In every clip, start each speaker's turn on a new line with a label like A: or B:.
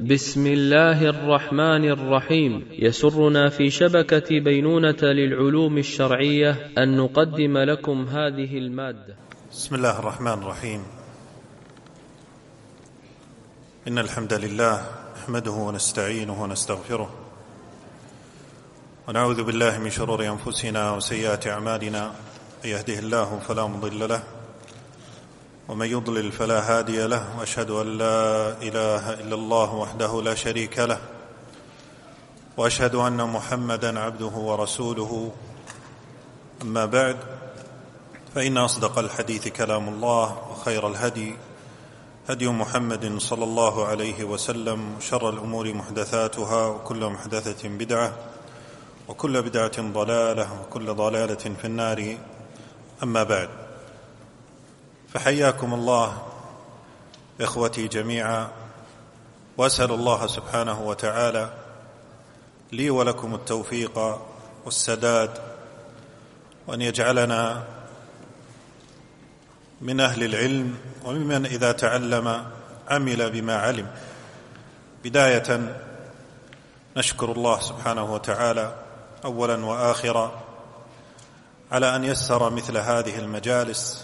A: بسم الله الرحمن الرحيم. يسرنا في شبكة بينونة للعلوم الشرعية أن نقدم لكم هذه المادة.
B: بسم الله الرحمن الرحيم. إن الحمد لله نحمده ونستعينه ونستغفره ونعوذ بالله من شرور أنفسنا وسيئات أعمالنا. من يهده الله فلا مضل له ومن يضلل فلا هادي له، وأشهد أن لا إله إلا الله وحده لا شريك له، وأشهد أن محمدا عبده ورسوله. أما بعد، فإن أصدق الحديث كلام الله، وخير الهدي هدي محمد صلى الله عليه وسلم، وشر الأمور محدثاتها، وكل محدثة بدعة، وكل بدعة ضلالة، وكل ضلالة في النار. أما بعد، فحياكم الله إخوتي جميعا، وأسأل الله سبحانه وتعالى لي ولكم التوفيق والسداد، وأن يجعلنا من أهل العلم وممن إذا تعلم عمل بما علم. بداية نشكر الله سبحانه وتعالى أولا وآخرا على أن يسر مثل هذه المجالس،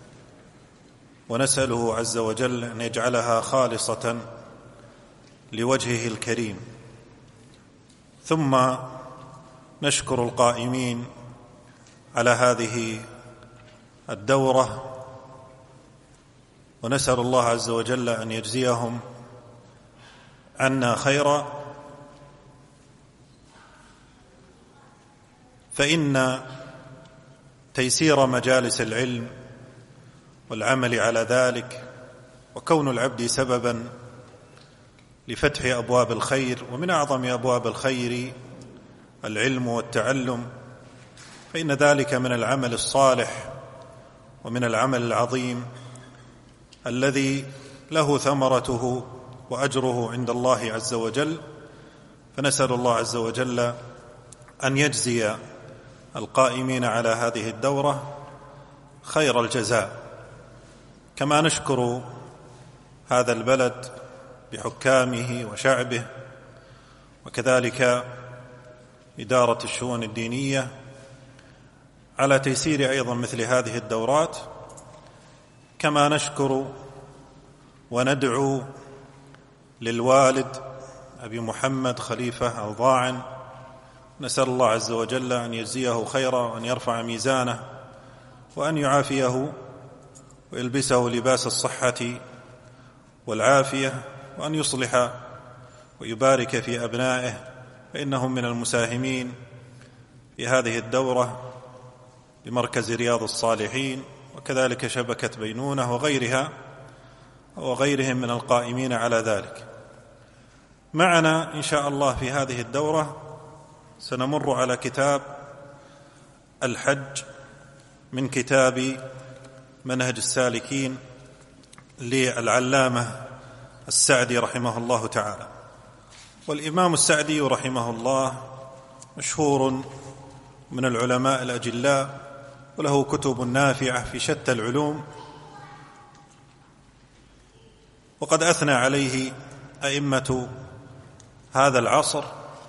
B: ونسأله عز وجل أن يجعلها خالصة لوجهه الكريم. ثم نشكر القائمين على هذه الدورة، ونسأل الله عز وجل أن يجزيهم عنا خيرا، فإن تيسير مجالس العلم والعمل على ذلك، وكون العبد سببا لفتح أبواب الخير، ومن أعظم أبواب الخير العلم والتعلم، فإن ذلك من العمل الصالح ومن العمل العظيم الذي له ثمرته وأجره عند الله عز وجل. فنسأل الله عز وجل أن يجزي القائمين على هذه الدورة خير الجزاء، كما نشكر هذا البلد بحكامه وشعبه، وكذلك إدارة الشؤون الدينية على تيسير أيضا مثل هذه الدورات. كما نشكر وندعو للوالد أبي محمد خليفة الضاعن، نسأل الله عز وجل أن يجزيه خيرا، وأن يرفع ميزانه، وأن يعافيه ويلبسه لباس الصحة والعافية، وأن يصلح ويبارك في أبنائه، فإنهم من المساهمين في هذه الدورة بمركز رياض الصالحين، وكذلك شبكة بينونة وغيرها وغيرهم من القائمين على ذلك. معنا إن شاء الله في هذه الدورة سنمر على كتاب الحج من كتاب منهج السالكين للعلامة السعدي رحمه الله تعالى. والإمام السعدي رحمه الله مشهور من العلماء الأجلاء، وله كتب نافعة في شتى العلوم، وقد أثنى عليه أئمة هذا العصر،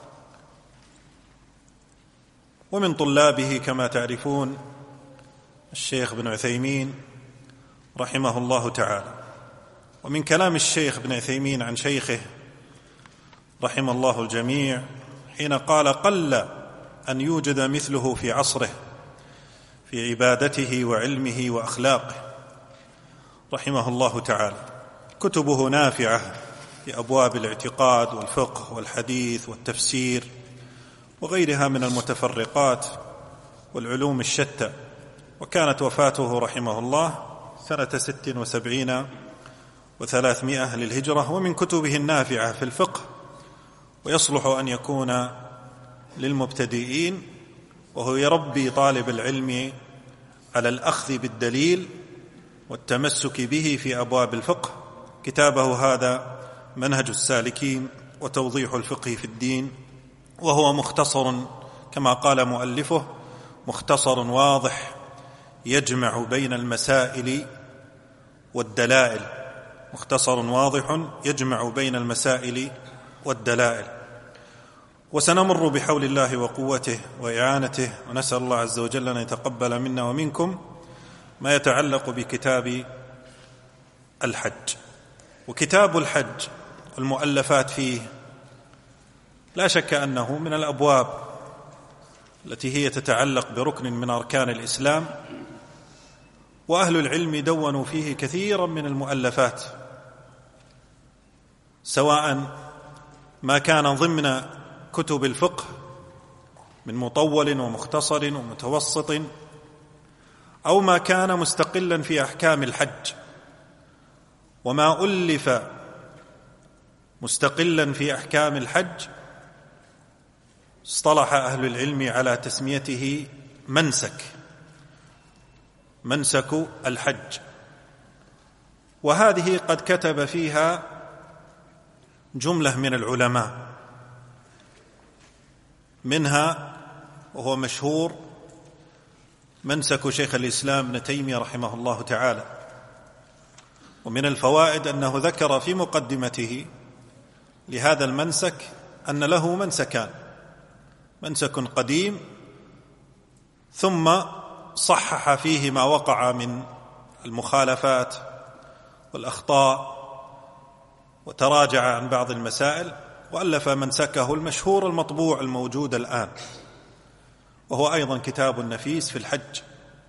B: ومن طلابه كما تعرفون الشيخ بن عثيمين رحمه الله تعالى. ومن كلام الشيخ بن عثيمين عن شيخه رحمه الله الجميع حين قال: قل أن يوجد مثله في عصره في عبادته وعلمه وأخلاقه، رحمه الله تعالى. كتبه نافعة في أبواب الاعتقاد والفقه والحديث والتفسير وغيرها من المتفرقات والعلوم الشتى. وكانت وفاته رحمه الله سنة 76 و300 للهجرة. ومن كتبه النافعة في الفقه، ويصلح أن يكون للمبتدئين، وهو يربي طالب العلم على الأخذ بالدليل والتمسك به في أبواب الفقه. كتابه هذا منهج السالكين وتوضيح الفقه في الدين، وهو مختصر كما قال مؤلفه، مختصر واضح يجمع بين المسائل والدلائل، مختصر واضح يجمع بين المسائل والدلائل. وسنمر بحول الله وقوته وإعانته، ونسأل الله عز وجل أن يتقبل منا ومنكم ما يتعلق بكتاب الحج. وكتاب الحج والمؤلفات فيه لا شك أنه من الأبواب التي هي تتعلق بركن من أركان الإسلام، وأهل العلم دونوا فيه كثيرا من المؤلفات، سواء ما كان ضمن كتب الفقه من مطول ومختصر ومتوسط، أو ما كان مستقلا في أحكام الحج. وما ألف مستقلا في أحكام الحج اصطلح أهل العلم على تسميته منسك الحج. وهذه قد كتب فيها جملة من العلماء، منها وهو مشهور منسك شيخ الإسلام ابن تيمية رحمه الله تعالى. ومن الفوائد أنه ذكر في مقدمته لهذا المنسك أن له منسكان: منسك قديم ثم صحح فيه ما وقع من المخالفات والأخطاء وتراجع عن بعض المسائل، وألف منسكه المشهور المطبوع الموجود الآن، وهو أيضا كتاب نفيس في الحج.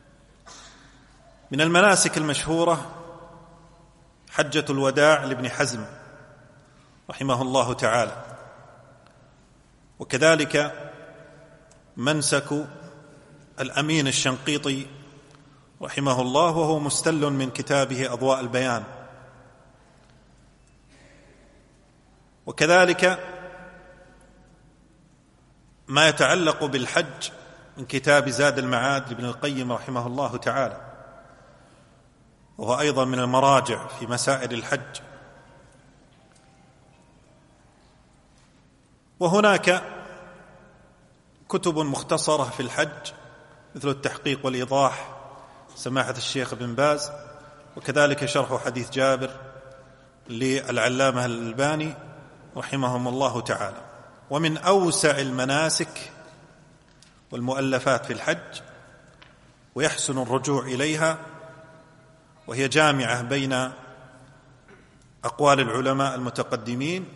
B: من المناسك المشهورة حجة الوداع لابن حزم رحمه الله تعالى، وكذلك منسك الأمين الشنقيطي رحمه الله، وهو مستل من كتابه أضواء البيان. وكذلك ما يتعلق بالحج من كتاب زاد المعاد لابن القيم رحمه الله تعالى، وهو أيضا من المراجع في مسائل الحج. وهناك كتب مختصرة في الحج مثل التحقيق والإيضاح سماحة الشيخ بن باز، وكذلك شرح حديث جابر للعلامة الألباني رحمهم الله تعالى. ومن أوسع المناسك والمؤلفات في الحج، ويحسن الرجوع إليها، وهي جامعة بين أقوال العلماء المتقدمين،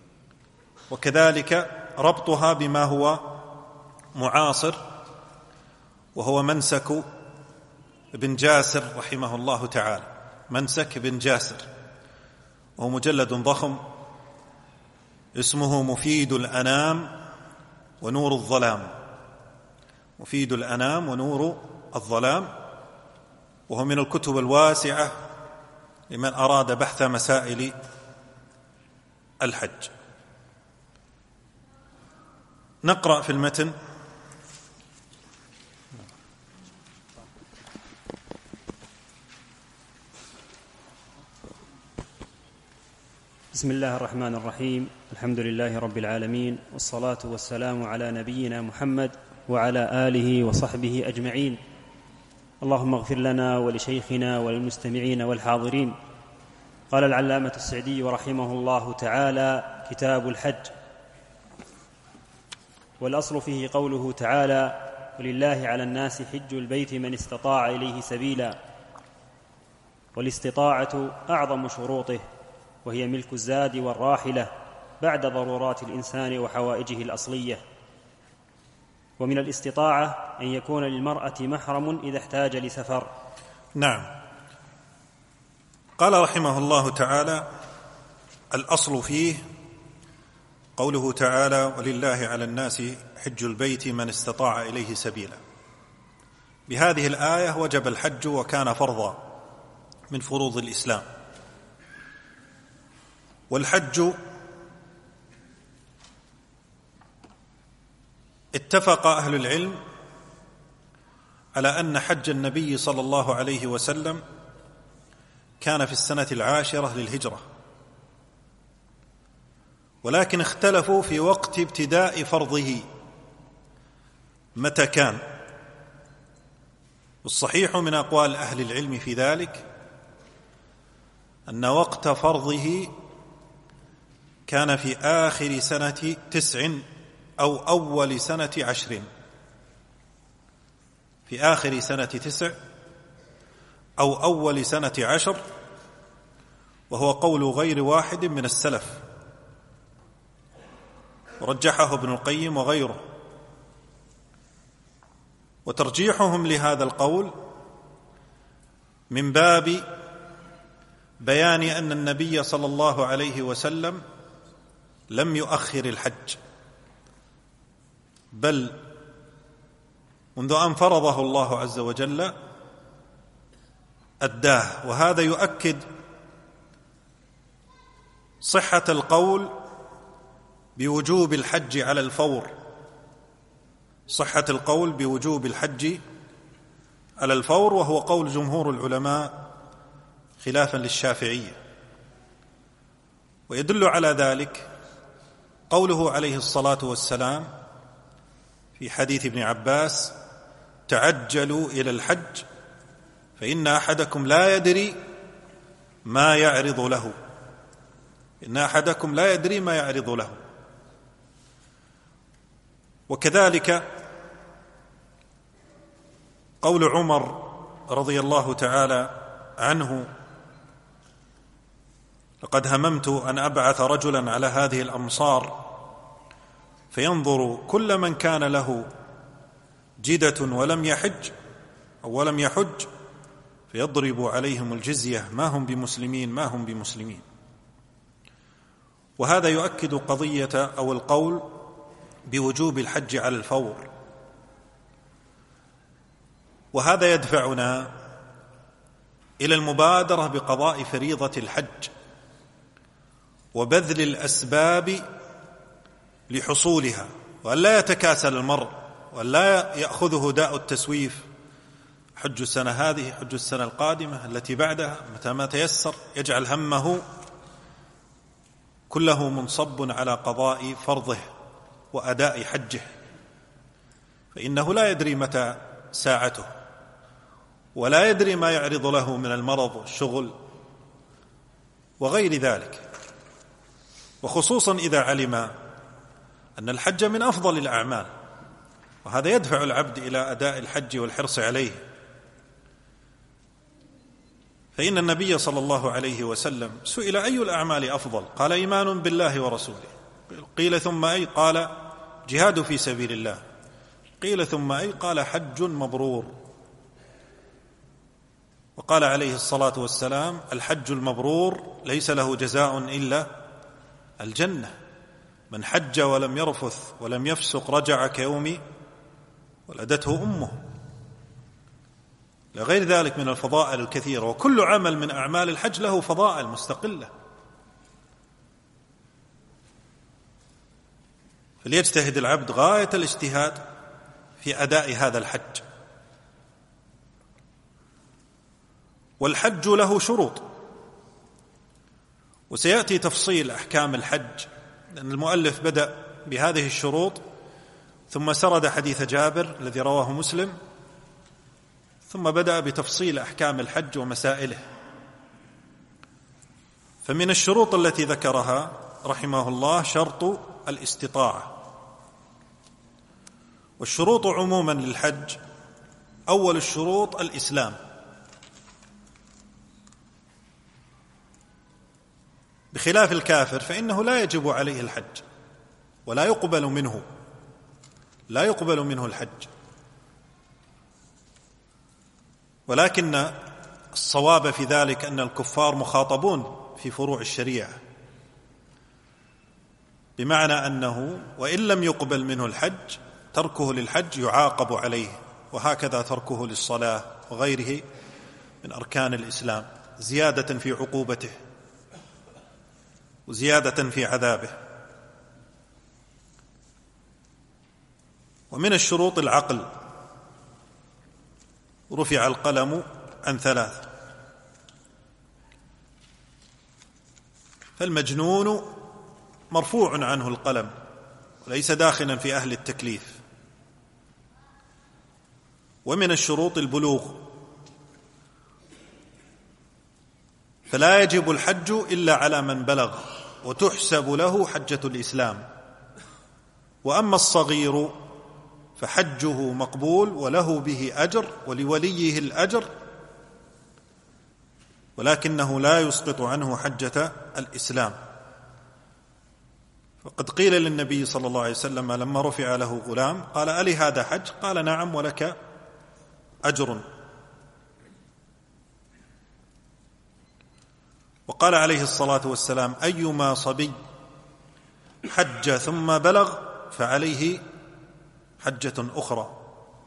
B: وكذلك ربطها بما هو معاصر، وهو منسك ابن جاسر رحمه الله تعالى. منسك ابن جاسر، وهو مجلد ضخم اسمه مفيد الأنام ونور الظلام. مفيد الأنام ونور الظلام، وهو من الكتب الواسعة لمن أراد بحث مسائل الحج. نقرأ في المتن.
C: بسم الله الرحمن الرحيم. الحمد لله رب العالمين، والصلاة والسلام على نبينا محمد وعلى آله وصحبه أجمعين. اللهم اغفر لنا ولشيخنا وللمستمعين والحاضرين. قال العلامة السعدي رحمه الله تعالى: كتاب الحج. والأصل فيه قوله تعالى: ولله على الناس حج البيت من استطاع إليه سبيلا. والاستطاعة أعظم شروطه، وهي ملك الزاد والراحلة بعد ضرورات الإنسان وحوائجه الأصلية. ومن الاستطاعة أن يكون للمرأة محرم إذا احتاج لسفر.
B: نعم. قال رحمه الله تعالى: الأصل فيه قوله تعالى: ولله على الناس حج البيت من استطاع إليه سبيلا. بهذه الآية وجب الحج وكان فرضا من فروض الإسلام. والحج اتفق أهل العلم على أن حج النبي صلى الله عليه وسلم كان في السنة 10 للهجرة، ولكن اختلفوا في وقت ابتداء فرضه متى كان. والصحيح من أقوال أهل العلم في ذلك أن وقت فرضه كان في آخر سنة 9 أو أول سنة 10، في آخر سنة 9 أو أول سنة 10، وهو قول غير واحد من السلف، ورجحه ابن القيم وغيره. وترجيحهم لهذا القول من باب بيان أن النبي صلى الله عليه وسلم لم يؤخر الحج، بل منذ أن فرضه الله عز وجل أداه. وهذا يؤكد صحة القول بوجوب الحج على الفور، صحة القول بوجوب الحج على الفور، وهو قول جمهور العلماء خلافا للشافعية. ويدل على ذلك قوله عليه الصلاة والسلام في حديث ابن عباس: تعجلوا إلى الحج فإن أحدكم لا يدري ما يعرض له، إن أحدكم لا يدري ما يعرض له. وكذلك قول عمر رضي الله تعالى عنه: لقد هممت أن أبعث رجلا على هذه الأمصار فينظر كل من كان له جدة ولم يحج أو ولم يحج فيضرب عليهم الجزية، ما هم بمسلمين ما هم بمسلمين. وهذا يؤكد قضية أو القول بوجوب الحج على الفور. وهذا يدفعنا إلى المبادرة بقضاء فريضة الحج وبذل الأسباب لحصولها، وأن لا يتكاسل المرء، وأن لا يأخذه داء التسويف: حج السنة هذه، حج السنة القادمة، التي بعدها، متى ما تيسر، يجعل همه كله منصب على قضاء فرضه وأداء حجه، فإنه لا يدري متى ساعته، ولا يدري ما يعرض له من المرض والشغل وغير ذلك. وخصوصا إذا علم أن الحج من أفضل الأعمال، وهذا يدفع العبد إلى أداء الحج والحرص عليه. فإن النبي صلى الله عليه وسلم سئل: أي الأعمال أفضل؟ قال: إيمان بالله ورسوله. قيل: ثم أي؟ قال: جهاد في سبيل الله. قيل: ثم أي؟ قال: حج مبرور. وقال عليه الصلاة والسلام: الحج المبرور ليس له جزاء إلا الجنة، من حج ولم يرفث ولم يفسق رجع كيوم ولدته أمه. لغير ذلك من الفضائل الكثيرة، وكل عمل من أعمال الحج له فضائل مستقلة، فليجتهد العبد غاية الاجتهاد في أداء هذا الحج. والحج له شروط، وسيأتي تفصيل أحكام الحج، لأن المؤلف بدأ بهذه الشروط ثم سرد حديث جابر الذي رواه مسلم، ثم بدأ بتفصيل أحكام الحج ومسائله. فمن الشروط التي ذكرها رحمه الله شرط الاستطاعة. والشروط عموما للحج: أول الشروط الإسلام، بخلاف الكافر فإنه لا يجب عليه الحج ولا يقبل منه، لا يقبل منه الحج. ولكن الصواب في ذلك أن الكفار مخاطبون في فروع الشريعة، بمعنى أنه وإن لم يقبل منه الحج تركه للحج يعاقب عليه، وهكذا تركه للصلاة وغيره من أركان الإسلام، زيادة في عقوبته وزيادة في عذابه. ومن الشروط العقل: رفع القلم عن 3، فالمجنون مرفوع عنه القلم وليس داخلا في أهل التكليف. ومن الشروط البلوغ، فلا يجب الحج إلا على من بلغ وتحسب له حجة الإسلام. وأما الصغير فحجه مقبول وله به أجر ولوليه الأجر، ولكنه لا يسقط عنه حجة الإسلام. فقد قيل للنبي صلى الله عليه وسلم لما رفع له غلام قال: ألي هذا حج؟ قال: نعم ولك أجر. وقال عليه الصلاة والسلام: أيما صبي حج ثم بلغ فعليه حجة أخرى.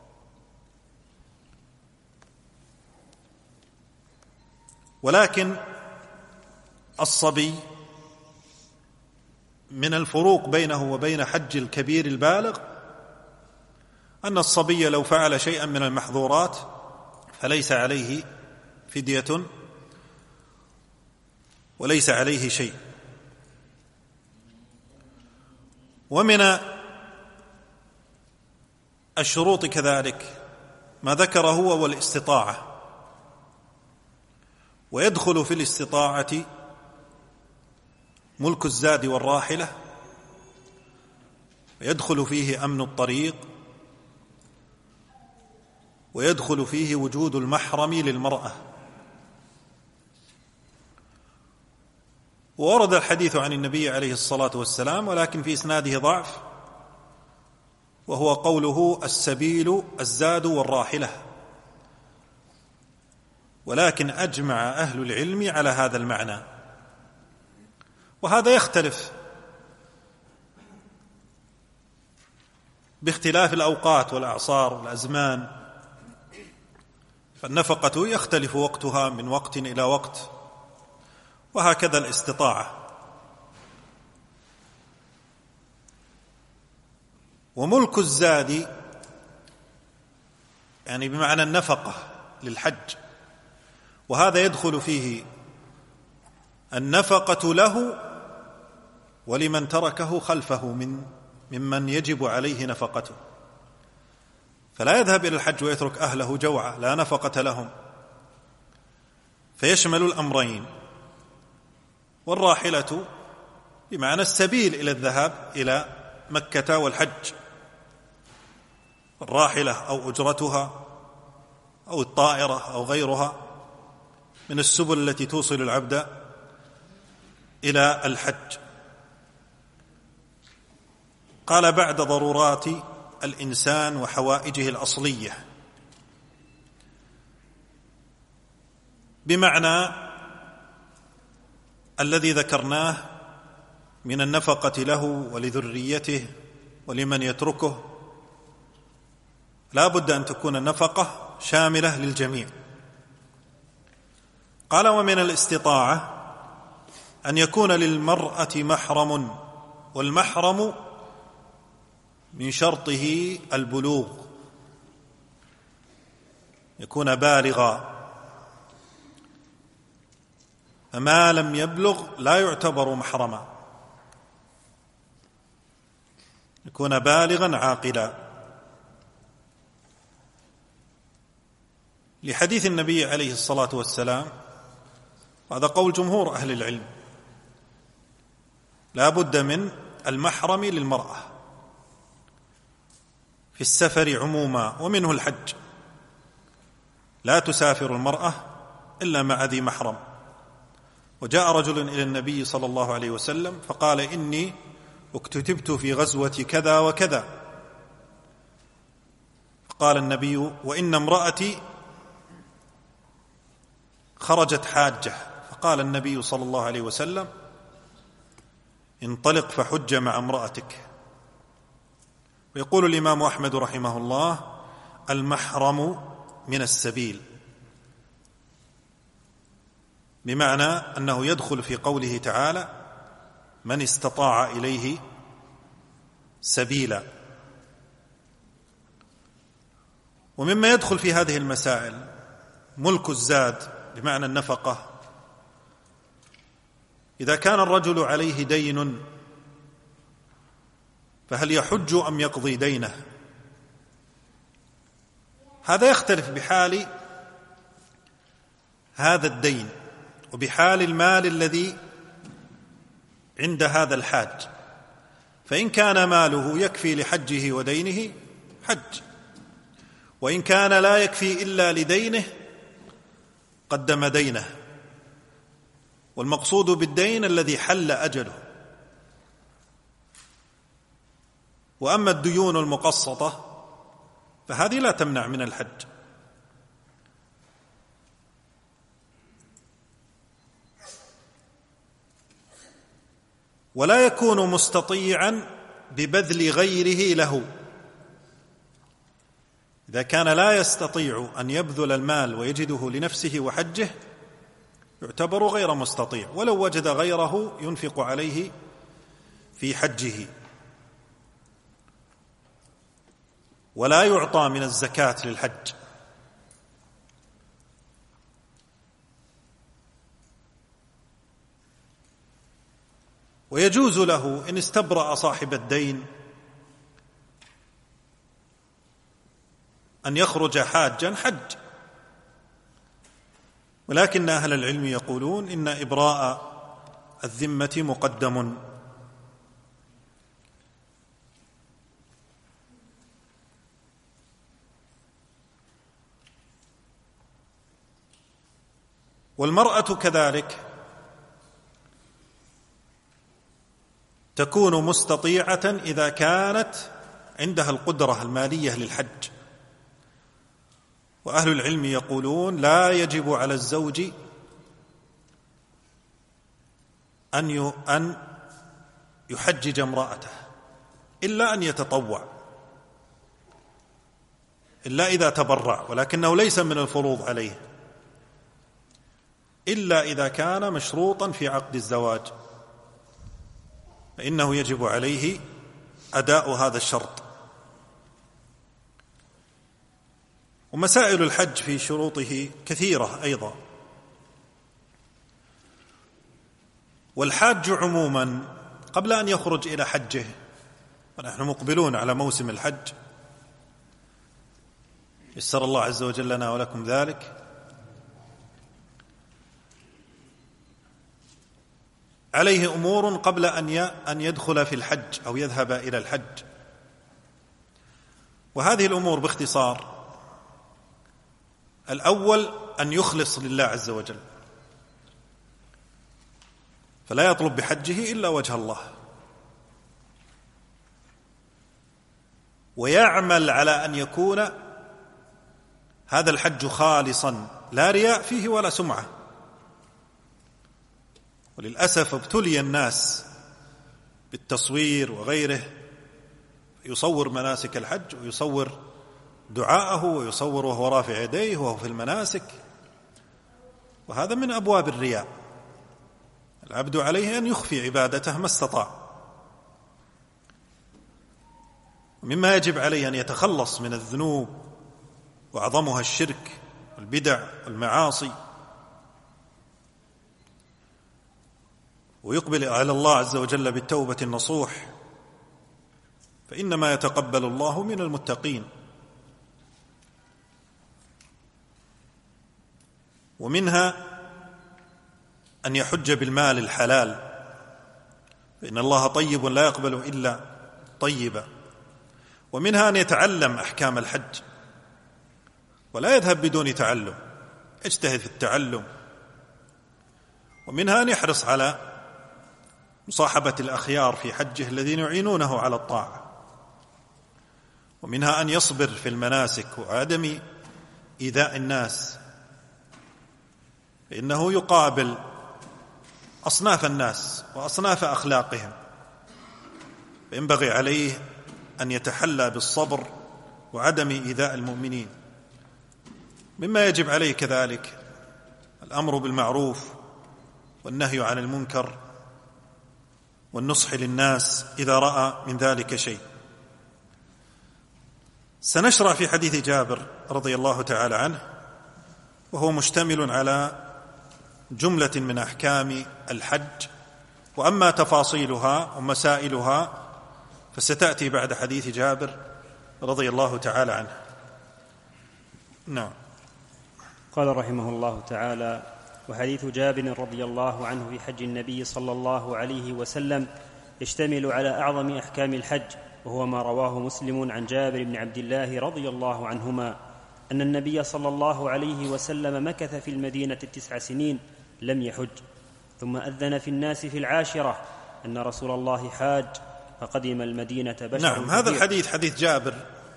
B: ولكن الصبي من الفروق بينه وبين حج الكبير البالغ أن الصبي لو فعل شيئا من المحظورات فليس عليه فدية وليس عليه شيء. ومن الشروط كذلك ما ذكر هو والاستطاعة، ويدخل في الاستطاعة ملك الزاد والراحلة، ويدخل فيه أمن الطريق، ويدخل فيه وجود المحرم للمرأة. وورد الحديث عن النبي عليه الصلاة والسلام ولكن في إسناده ضعف، وهو قوله: السبيل الزاد والراحلة. ولكن أجمع أهل العلم على هذا المعنى، وهذا يختلف باختلاف الأوقات والأعصار والأزمان، فالنفقة يختلف وقتها من وقت إلى وقت، وهكذا الاستطاعة. وملك الزاد يعني بمعنى النفقة للحج، وهذا يدخل فيه النفقة له ولمن تركه خلفه ممن يجب عليه نفقته، فلا يذهب إلى الحج ويترك أهله جوعى لا نفقة لهم، فيشمل الأمرين. والراحلة بمعنى السبيل إلى الذهاب إلى مكة والحج، الراحلة أو أجرتها أو الطائرة أو غيرها من السبل التي توصل العبد إلى الحج. قال: بعد ضرورات الإنسان وحوائجه الأصلية، بمعنى الذي ذكرناه من النفقة له ولذريته ولمن يتركه، لا بد أن تكون النفقة شاملة للجميع. قال: ومن الاستطاعة أن يكون للمرأة محرم، والمحرم من شرطه البلوغ، يكون بالغا، فما لم يبلغ لا يعتبر محرما، يكون بالغا عاقلا، لحديث النبي عليه الصلاة والسلام، هذا قول جمهور أهل العلم، لا بد من المحرم للمرأة في السفر عموما، ومنه الحج، لا تسافر المرأة إلا مع ذي محرم. وجاء رجل إلى النبي صلى الله عليه وسلم فقال: إني اكتتبت في غزوة كذا وكذا. فقال النبي: وإن امرأتي خرجت حاجة. فقال النبي صلى الله عليه وسلم: انطلق فحج مع امرأتك. ويقول الإمام أحمد رحمه الله: المحرم من السبيل، بمعنى أنه يدخل في قوله تعالى: من استطاع إليه سبيلا. ومما يدخل في هذه المسائل ملك الزاد بمعنى النفقة. إذا كان الرجل عليه دين فهل يحج أم يقضي دينه؟ هذا يختلف بحال هذا الدين وبحال المال الذي عند هذا الحاج، فإن كان ماله يكفي لحجه ودينه حج، وإن كان لا يكفي إلا لدينه قدم دينه، والمقصود بالدين الذي حل أجله. وأما الديون المقسطة فهذه لا تمنع من الحج. ولا يكون مستطيعا ببذل غيره له، إذا كان لا يستطيع أن يبذل المال ويجده لنفسه وحجه يعتبر غير مستطيع، ولو وجد غيره ينفق عليه في حجه. ولا يعطى من الزكاة للحج. ويجوز له إن استبرأ صاحب الدين أن يخرج حاجا حج، ولكن أهل العلم يقولون إن إبراء الذمة مقدم. والمرأة كذلك تكون مستطيعة إذا كانت عندها القدرة المالية للحج. وأهل العلم يقولون لا يجب على الزوج أن يحجج امرأته إلا أن يتطوع، إلا إذا تبرع، ولكنه ليس من الفروض عليه إلا إذا كان مشروطا في عقد الزواج، فإنه يجب عليه أداء هذا الشرط. ومسائل الحج في شروطه كثيرة أيضا. والحاج عموما قبل أن يخرج إلى حجه، ونحن مقبلون على موسم الحج يسر الله عز وجل لنا ولكم ذلك، عليه أمور قبل أن يدخل في الحج أو يذهب إلى الحج. وهذه الأمور باختصار: الأول أن يخلص لله عز وجل، فلا يطلب بحجه إلا وجه الله، ويعمل على أن يكون هذا الحج خالصا لا رياء فيه ولا سمعة. وللأسف ابتلي الناس بالتصوير وغيره، يصور مناسك الحج ويصور دعاءه ويصور وهو رافع يديه وهو في المناسك، وهذا من أبواب الرياء. العبد عليه أن يخفي عبادته ما استطاع. ومما يجب عليه أن يتخلص من الذنوب وأعظمها الشرك والبدع والمعاصي، ويقبل على الله عز وجل بالتوبة النصوح، فإنما يتقبل الله من المتقين. ومنها أن يحج بالمال الحلال، فإن الله طيب لا يقبل إلا طيبا. ومنها أن يتعلم أحكام الحج ولا يذهب بدون تعلم، يجتهد في التعلم. ومنها أن يحرص على مصاحبة الأخيار في حجه الذين يعينونه على الطاعة. ومنها أن يصبر في المناسك وعدم إيذاء الناس، فإنه يقابل أصناف الناس وأصناف أخلاقهم، فينبغي عليه أن يتحلى بالصبر وعدم إيذاء المؤمنين. مما يجب عليه كذلك الأمر بالمعروف والنهي عن المنكر والنصح للناس إذا رأى من ذلك شيء. سنشرع في حديث جابر رضي الله تعالى عنه، وهو مشتمل على جملة من أحكام الحج، وأما تفاصيلها ومسائلها فستأتي بعد حديث جابر رضي الله تعالى عنه. نعم.
C: قال رحمه الله تعالى: وحديث جابر رضي الله عنه في حج النبي صلى الله عليه وسلم يشتمل على أعظم أحكام الحج، وهو ما رواه مسلم عن جابر بن عبد الله رضي الله عنهما أن النبي صلى الله عليه وسلم مكث في المدينة 9 سنين لم يحج، ثم أذن في الناس في 10 أن رسول الله حاج فقدم المدينة بشر.
B: نعم، هذا الحديث حديث جابر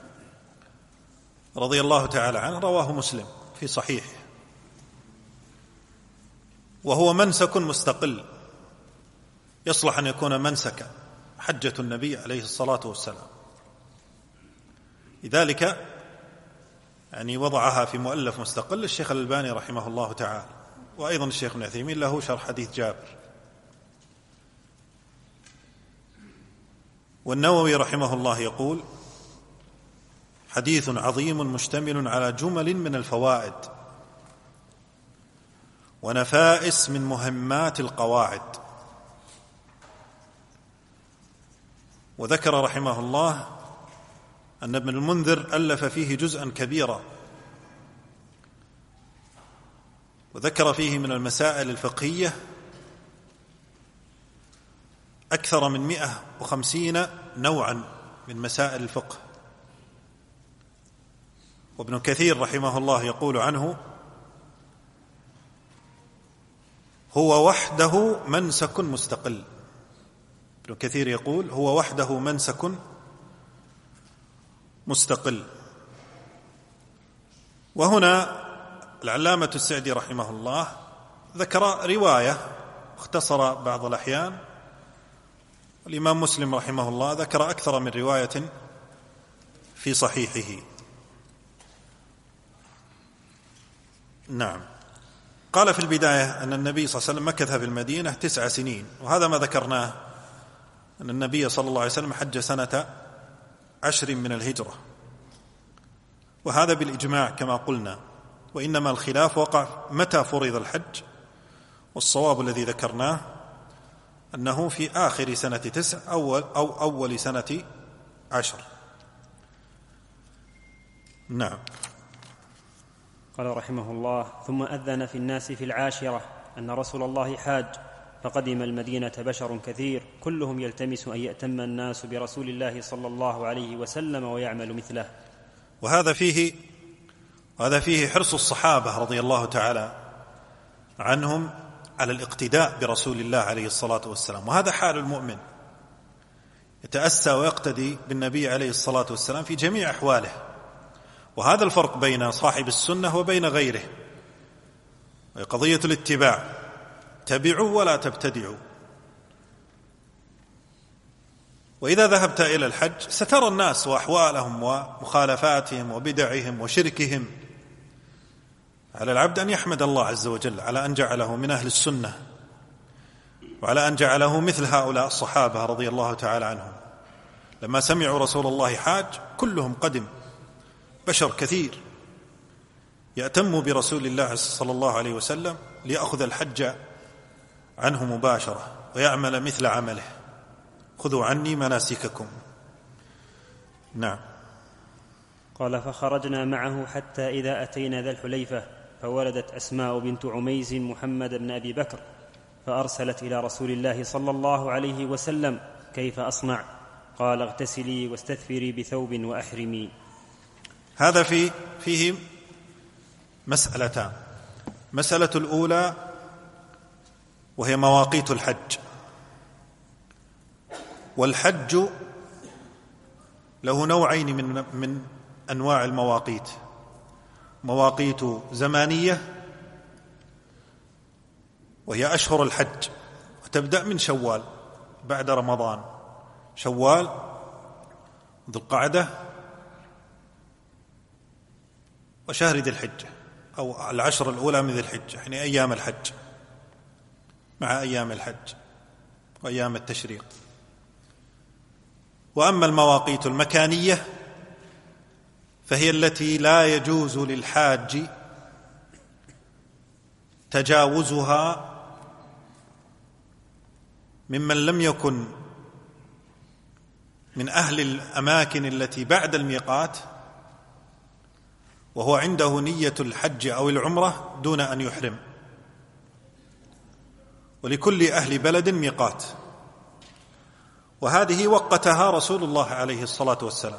B: رضي الله تعالى عنه رواه مسلم في صحيحه، وهو منسك مستقل يصلح أن يكون منسكا، حجة النبي عليه الصلاة والسلام. لذلك يعني وضعها في مؤلف مستقل الشيخ الألباني رحمه الله تعالى، وأيضا الشيخ ابن عثيمين له شرح حديث جابر. والنووي رحمه الله يقول: حديث عظيم مشتمل على جمل من الفوائد ونفائس من مهمات القواعد. وذكر رحمه الله أن ابن المنذر ألف فيه جزءا كبيرا، وذكر فيه من المسائل الفقهية أكثر من 150 نوعا من مسائل الفقه. وابن كثير رحمه الله يقول عنه: هو وحده منسك مستقل. ابن كثير يقول: هو وحده منسك مستقل. وهنا العلامة السعدي رحمه الله ذكر رواية اختصر بعض الأحيان، والإمام مسلم رحمه الله ذكر أكثر من رواية في صحيحه. نعم، قال في البداية أن النبي صلى الله عليه وسلم مكث في المدينة 9 سنين، وهذا ما ذكرناه أن النبي صلى الله عليه وسلم حج سنة 10 من الهجرة، وهذا بالإجماع كما قلنا، وإنما الخلاف وقع متى فرض الحج، والصواب الذي ذكرناه أنه في آخر سنة 9 أو أول سنة 10. نعم.
C: قال رحمه الله: ثم أذن في الناس في 10 أن رسول الله حاج فقدم المدينة بشر كثير كلهم يلتمس أن يأتم الناس برسول الله صلى الله عليه وسلم ويعمل مثله.
B: وهذا فيه حرص الصحابة رضي الله تعالى عنهم على الاقتداء برسول الله عليه الصلاة والسلام، وهذا حال المؤمن، يتأسى ويقتدي بالنبي عليه الصلاة والسلام في جميع أحواله. وهذا الفرق بين صاحب السنة وبين غيره، وقضية الاتباع: اتبعوا ولا تبتدعوا. وإذا ذهبت إلى الحج سترى الناس وأحوالهم ومخالفاتهم وبدعهم وشركهم. على العبد أن يحمد الله عز وجل على أن جعله من أهل السنة، وعلى أن جعله مثل هؤلاء الصحابة رضي الله تعالى عنهم. لما سمعوا رسول الله حاج كلهم قدم، بشر كثير يأتم برسول الله صلى الله عليه وسلم ليأخذ الحج عنه مباشرة ويعمل مثل عمله: خذوا عني مناسككم. نعم.
C: قال: فخرجنا معه حتى إذا أتينا ذا الحليفة فولدت أسماء بنت عميز محمد بن أبي بكر، فأرسلت إلى رسول الله صلى الله عليه وسلم: كيف أصنع؟ قال: اغتسلي واستثفري بثوب وأحرمي.
B: هذا فيه مسألتان. مسألة الأولى وهي مواقيت الحج. والحج له نوعين من أنواع المواقيت: مواقيت زمانية وهي أشهر الحج، وتبدأ من شوال بعد رمضان، شوال ذو القعدة وشهر ذي الحجة، أو 10 الأولى من ذي الحجة، يعني أيام الحج مع أيام الحج وأيام التشريق. وأما المواقيت المكانية فهي التي لا يجوز للحاج تجاوزها ممن لم يكن من أهل الأماكن التي بعد الميقات وهو عنده نية الحج أو العمرة دون أن يحرم. ولكل أهل بلد ميقات، وهذه وقتها رسول الله عليه الصلاة والسلام،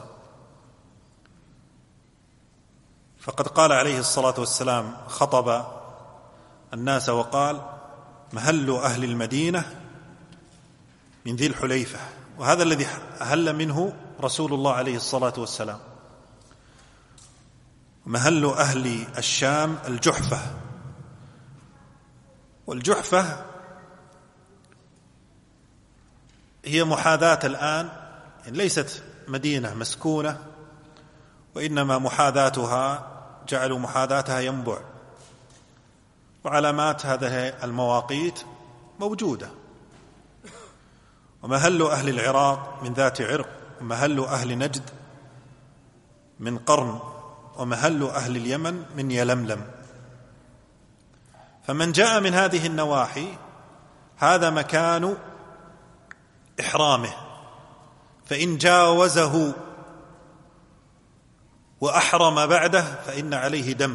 B: فقد قال عليه الصلاة والسلام خطب الناس وقال: مهل أهل المدينة من ذي الحليفة، وهذا الذي أهل منه رسول الله عليه الصلاة والسلام. مهل أهل الشام الجحفة، والجحفة هي محاذاة الآن، ليست مدينة مسكونة، وإنما محاذاتها جعلوا محاذاتها ينبع، وعلامات هذه المواقيت موجودة. ومهل أهل العراق من ذات عرق، ومهل أهل نجد من قرن، ومهل أهل اليمن من يلملم. فمن جاء من هذه النواحي هذا مكان إحرامه، فإن جاوزه وأحرم بعده فإن عليه دم،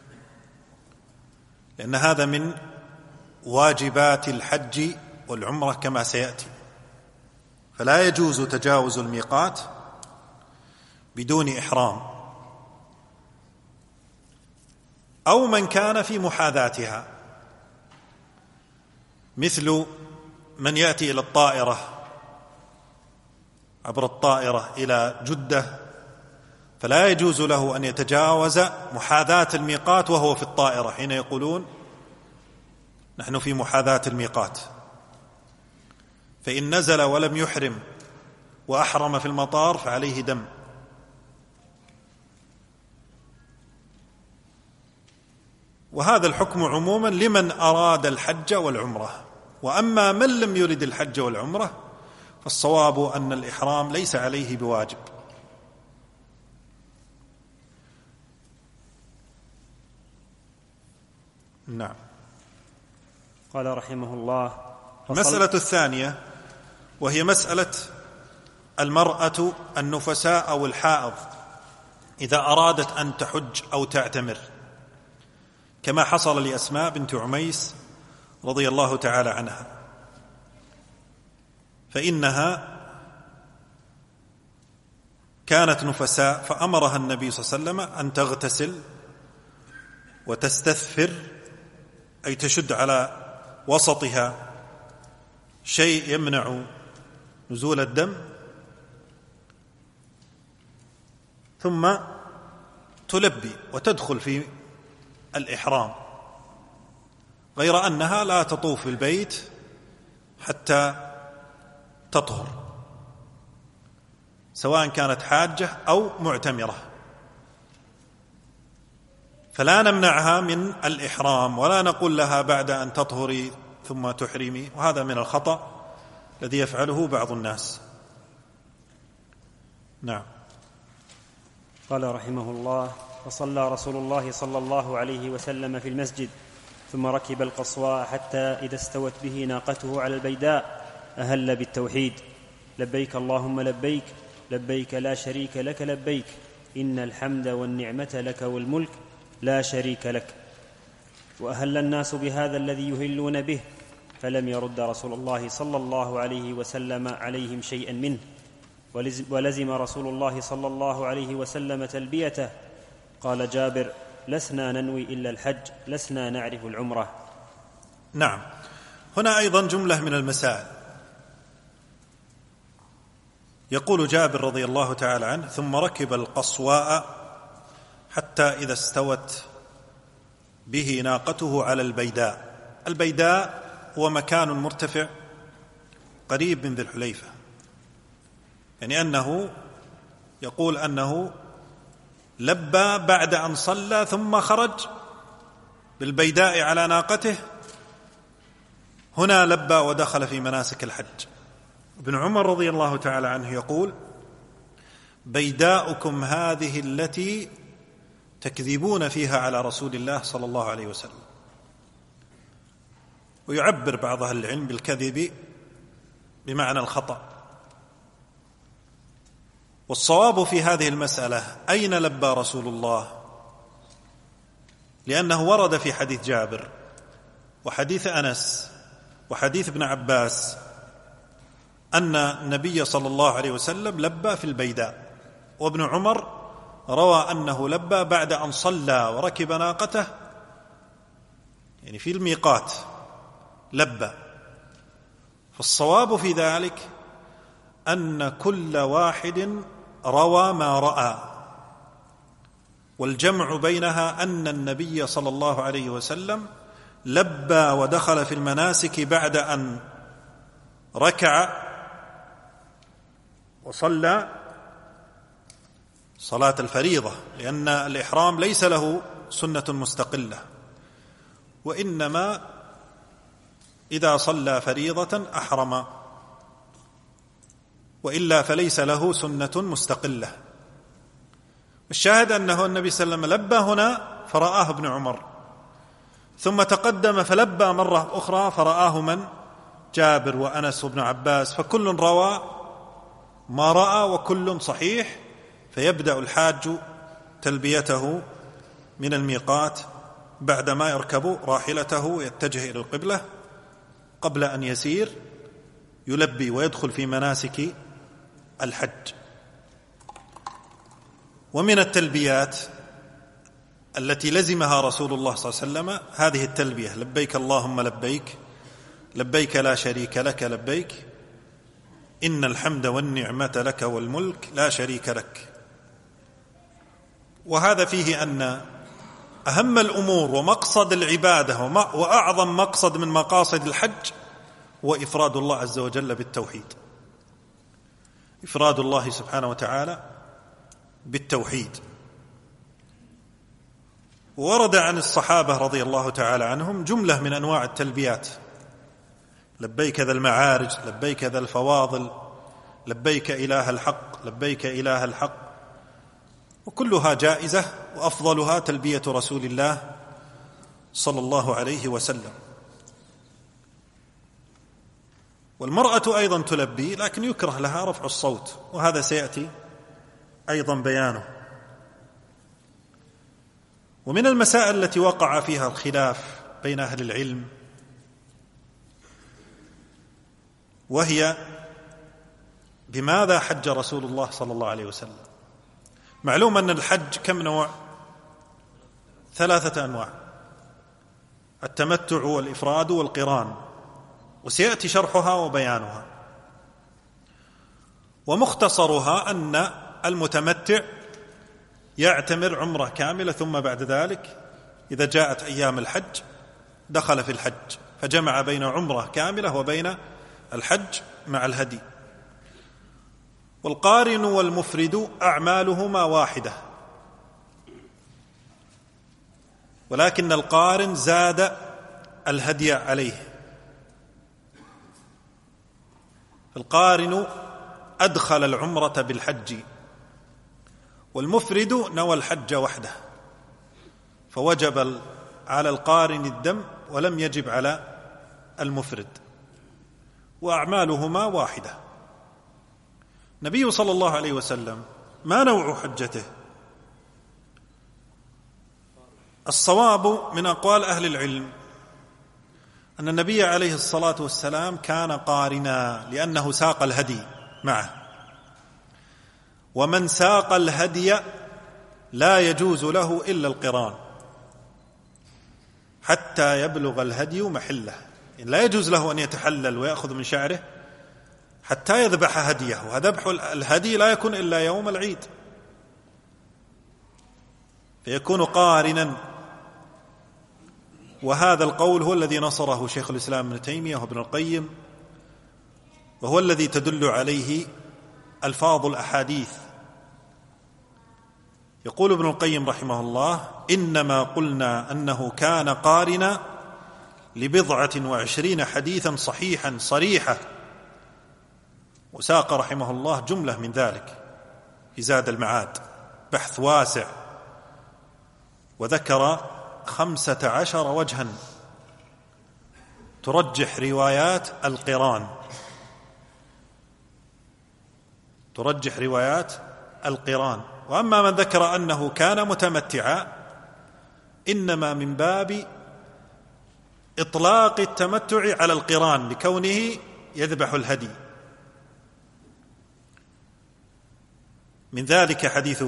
B: لأن هذا من واجبات الحج والعمرة كما سيأتي، فلا يجوز تجاوز الميقات بدون إحرام، أو من كان في محاذاتها، مثل من يأتي إلى الطائرة عبر الطائرة إلى جدة، فلا يجوز له أن يتجاوز محاذاة الميقات وهو في الطائرة، حين يقولون نحن في محاذاة الميقات، فإن نزل ولم يحرم وأحرم في المطار فعليه دم. وهذا الحكم عموما لمن أراد الحج والعمرة. وأما من لم يرد الحج والعمرة فالصواب أن الإحرام ليس عليه بواجب. نعم.
C: قال رحمه الله:
B: المسألة الثانية وهي مسألة المرأة النفساء أو الحائض إذا أرادت أن تحج أو تعتمر، كما حصل لأسماء بنت عميس رضي الله تعالى عنها، فإنها كانت نفساء، فأمرها النبي صلى الله عليه وسلم أن تغتسل وتستثفر، أي تشد على وسطها شيء يمنع نزول الدم، ثم تلبي وتدخل في الإحرام، غير أنها لا تطوف بالبيت حتى تطهر، سواء كانت حاجة أو معتمرة، فلا نمنعها من الإحرام ولا نقول لها بعد أن تطهري ثم تحرمي، وهذا من الخطأ الذي يفعله بعض الناس. نعم.
C: قال رحمه الله: وصلى رسول الله صلى الله عليه وسلم في المسجد، ثم ركب القصواء حتى إذا استوت به ناقته على البيداء أهل بالتوحيد: لبيك اللهم لبيك، لبيك لا شريك لك لبيك، إن الحمد والنعمة لك والملك لا شريك لك. وأهل الناس بهذا الذي يهلون به، فلم يرد رسول الله صلى الله عليه وسلم عليهم شيئا منه، ولزم رسول الله صلى الله عليه وسلم تلبيته. قال جابر: لسنا ننوي إلا الحج، لسنا نعرف العمرة.
B: نعم. هنا أيضا جملة من المسائل. يقول جابر رضي الله تعالى عنه: ثم ركب القصواء حتى إذا استوت به ناقته على البيداء. البيداء هو مكان مرتفع قريب من ذي الحليفة، يعني أنه يقول أنه لبى بعد أن صلى ثم خرج بالبيداء على ناقته، هنا لبى ودخل في مناسك الحج. ابن عمر رضي الله تعالى عنه يقول: بيداؤكم هذه التي تكذبون فيها على رسول الله صلى الله عليه وسلم. ويعبر بعض أهل العلم بالكذب بمعنى الخطأ. والصواب في هذه المسألة أين لبى رسول الله؟ لأنه ورد في حديث جابر وحديث أنس وحديث ابن عباس أن النبي صلى الله عليه وسلم لبى في البيداء، وابن عمر روى أنه لبى بعد أن صلى وركب ناقته، يعني في الميقات لبى. فالصواب في ذلك أن كل واحد روى ما رأى، والجمع بينها أن النبي صلى الله عليه وسلم لبى ودخل في المناسك بعد أن ركع وصلى صلاة الفريضة، لأن الإحرام ليس له سنة مستقلة، وإنما إذا صلى فريضة أحرم، وإلا فليس له سنة مستقلة. الشاهد أنه النبي صلى الله عليه وسلم لبى هنا فرآه ابن عمر، ثم تقدم فلبى مرة أخرى فرآه من؟ جابر وأنس وابن عباس، فكل روى ما رأى وكل صحيح. فيبدأ الحاج تلبيته من الميقات بعدما يركب راحلته ويتجه إلى القبلة، قبل أن يسير يلبي ويدخل في مناسك الحج. ومن التلبيات التي لزمها رسول الله صلى الله عليه وسلم هذه التلبية: لبيك اللهم لبيك، لبيك لا شريك لك لبيك، إن الحمد والنعمة لك والملك لا شريك لك. وهذا فيه أن أهم الأمور ومقصد العبادة وأعظم مقصد من مقاصد الحج هو إفراد الله عز وجل بالتوحيد، إفراد الله سبحانه وتعالى بالتوحيد. ورد عن الصحابة رضي الله تعالى عنهم جملة من أنواع التلبيات: لبيك ذا المعارج، لبيك ذا الفواضل، لبيك إله الحق، لبيك إله الحق، وكلها جائزة، وأفضلها تلبية رسول الله صلى الله عليه وسلم. والمرأة أيضا تلبي، لكن يكره لها رفع الصوت، وهذا سيأتي أيضا بيانه. ومن المسائل التي وقع فيها الخلاف بين أهل العلم وهي بماذا حج رسول الله صلى الله عليه وسلم. معلوم أن الحج كم نوع؟ 3 أنواع: التمتع والإفراد والقران، وسيأتي شرحها وبيانها. ومختصرها أن المتمتع يعتمر عمره كاملة، ثم بعد ذلك إذا جاءت أيام الحج دخل في الحج، فجمع بين عمره كاملة وبين الحج مع الهدي. والقارن والمفرد أعمالهما واحدة، ولكن القارن زاد الهدي عليه. القارن أدخل العمرة بالحج، والمفرد نوى الحج وحده، فوجب على القارن الدم ولم يجب على المفرد، وأعمالهما واحدة. النبي صلى الله عليه وسلم ما نوع حجته؟ الصواب من أقوال أهل العلم أن النبي عليه الصلاة والسلام كان قارنا، لأنه ساق الهدي معه، ومن ساق الهدي لا يجوز له إلا القران حتى يبلغ الهدي محله، يعني لا يجوز له أن يتحلل ويأخذ من شعره حتى يذبح هديه، وذبح الهدي لا يكون إلا يوم العيد، فيكون قارنا. وهذا القول هو الذي نصره شيخ الإسلام ابن تيمية وابن القيم، وهو الذي تدل عليه ألفاظ الأحاديث. يقول ابن القيم رحمه الله: إنما قلنا أنه كان قارنا ل20 حديثا صحيحا صريحا. وساق رحمه الله جملة من ذلك في زاد المعاد، بحث واسع، وذكر 15 وجها ترجح روايات القران، ترجح روايات القران. وأما من ذكر أنه كان متمتعا إنما من باب إطلاق التمتع على القران لكونه يذبح الهدي. من ذلك حديث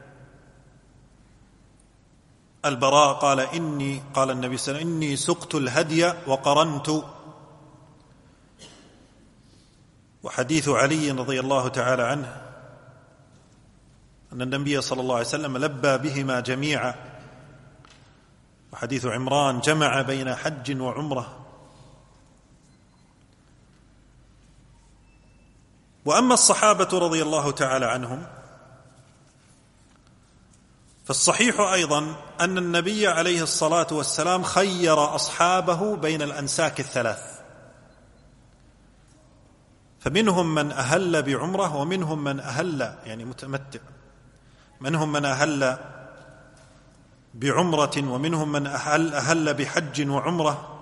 B: البراء قال قال النبي صلى الله عليه وسلم: إني سقت الهدي وقرنت. وحديث علي رضي الله تعالى عنه أن النبي صلى الله عليه وسلم لبى بهما جميعا. وحديث عمران جمع بين حج وعمرة. وأما الصحابة رضي الله تعالى عنهم فالصحيح أيضا أن النبي عليه الصلاة والسلام خير أصحابه بين الأنساك الثلاث، فمنهم من أهل بعمرة ومنهم من أهل يعني متمتع، منهم من أهل بعمرة ومنهم من أهل بحج وعمرة.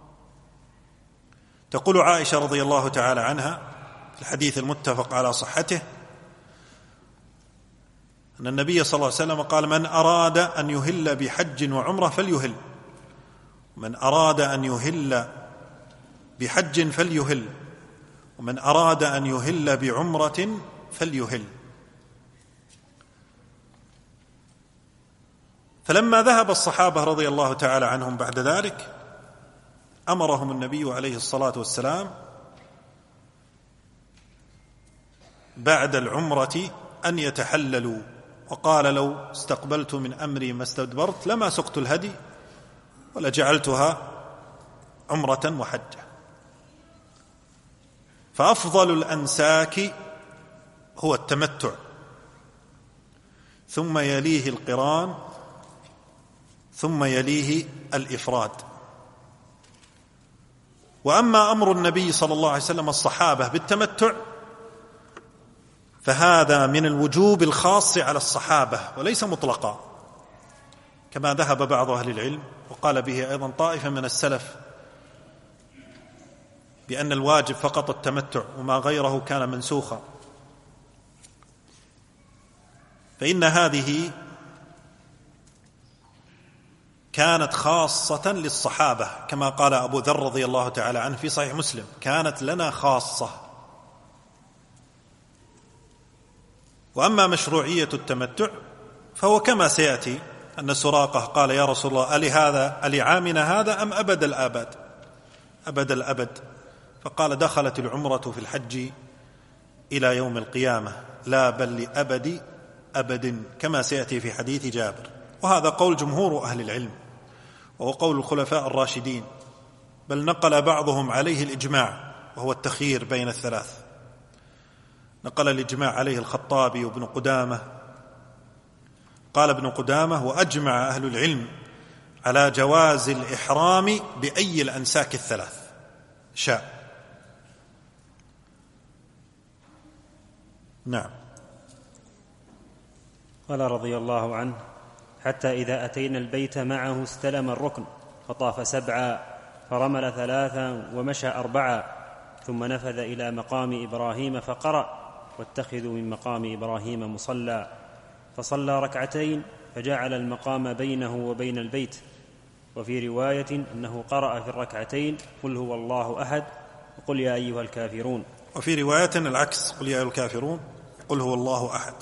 B: تقول عائشة رضي الله تعالى عنها في الحديث المتفق على صحته أن النبي صلى الله عليه وسلم قال: من أراد أن يهل بحج وعمرة فليهل، ومن أراد أن يهل بحج فليهل، ومن أراد أن يهل بعمرة فليهل. فلما ذهب الصحابة رضي الله تعالى عنهم بعد ذلك أمرهم النبي عليه الصلاة والسلام بعد العمرة أن يتحللوا، وقال: لو استقبلت من أمري ما استدبرت لما سقت الهدي ولجعلتها عمرة وحجة. فأفضل الأنساك هو التمتع، ثم يليه القران، ثم يليه الإفراد. وأما أمر النبي صلى الله عليه وسلم الصحابة بالتمتع فهذا من الوجوب الخاص على الصحابة وليس مطلقا، كما ذهب بعض أهل العلم وقال به أيضا طائفة من السلف بأن الواجب فقط التمتع وما غيره كان منسوخا. فإن هذه كانت خاصة للصحابة، كما قال أبو ذر رضي الله تعالى عنه في صحيح مسلم: كانت لنا خاصة. وأما مشروعية التمتع فهو كما سيأتي أن سراقة قال: يا رسول الله ألعامنا هذا أم أبد الآباد؟ أبد الأبد. فقال: دخلت العمرة في الحج إلى يوم القيامة، لا بل لأبد أبد، كما سيأتي في حديث جابر. وهذا قول جمهور أهل العلم، وهو قول الخلفاء الراشدين، بل نقل بعضهم عليه الإجماع وهو التخيير بين الثلاث. نقل الإجماع عليه الخطابي وابن قدامة. قال ابن قدامة: وأجمع أهل العلم على جواز الإحرام بأي الأنساك الثلاث شاء. نعم.
C: قال رضي الله عنه: حتى إذا أتينا البيت معه استلم الركن فطاف 7 فرمل 3 ومشى 4 ثم نفذ إلى مقام إبراهيم فقرأ: واتخذوا من مقام إبراهيم مصلى، فصلى 2 فجعل المقام بينه وبين البيت. وفي رواية أنه قرأ في 2 قل هو الله أحد وقل يا أيها الكافرون.
B: وفي رواية العكس: قل يا أيها الكافرون قل هو الله أحد.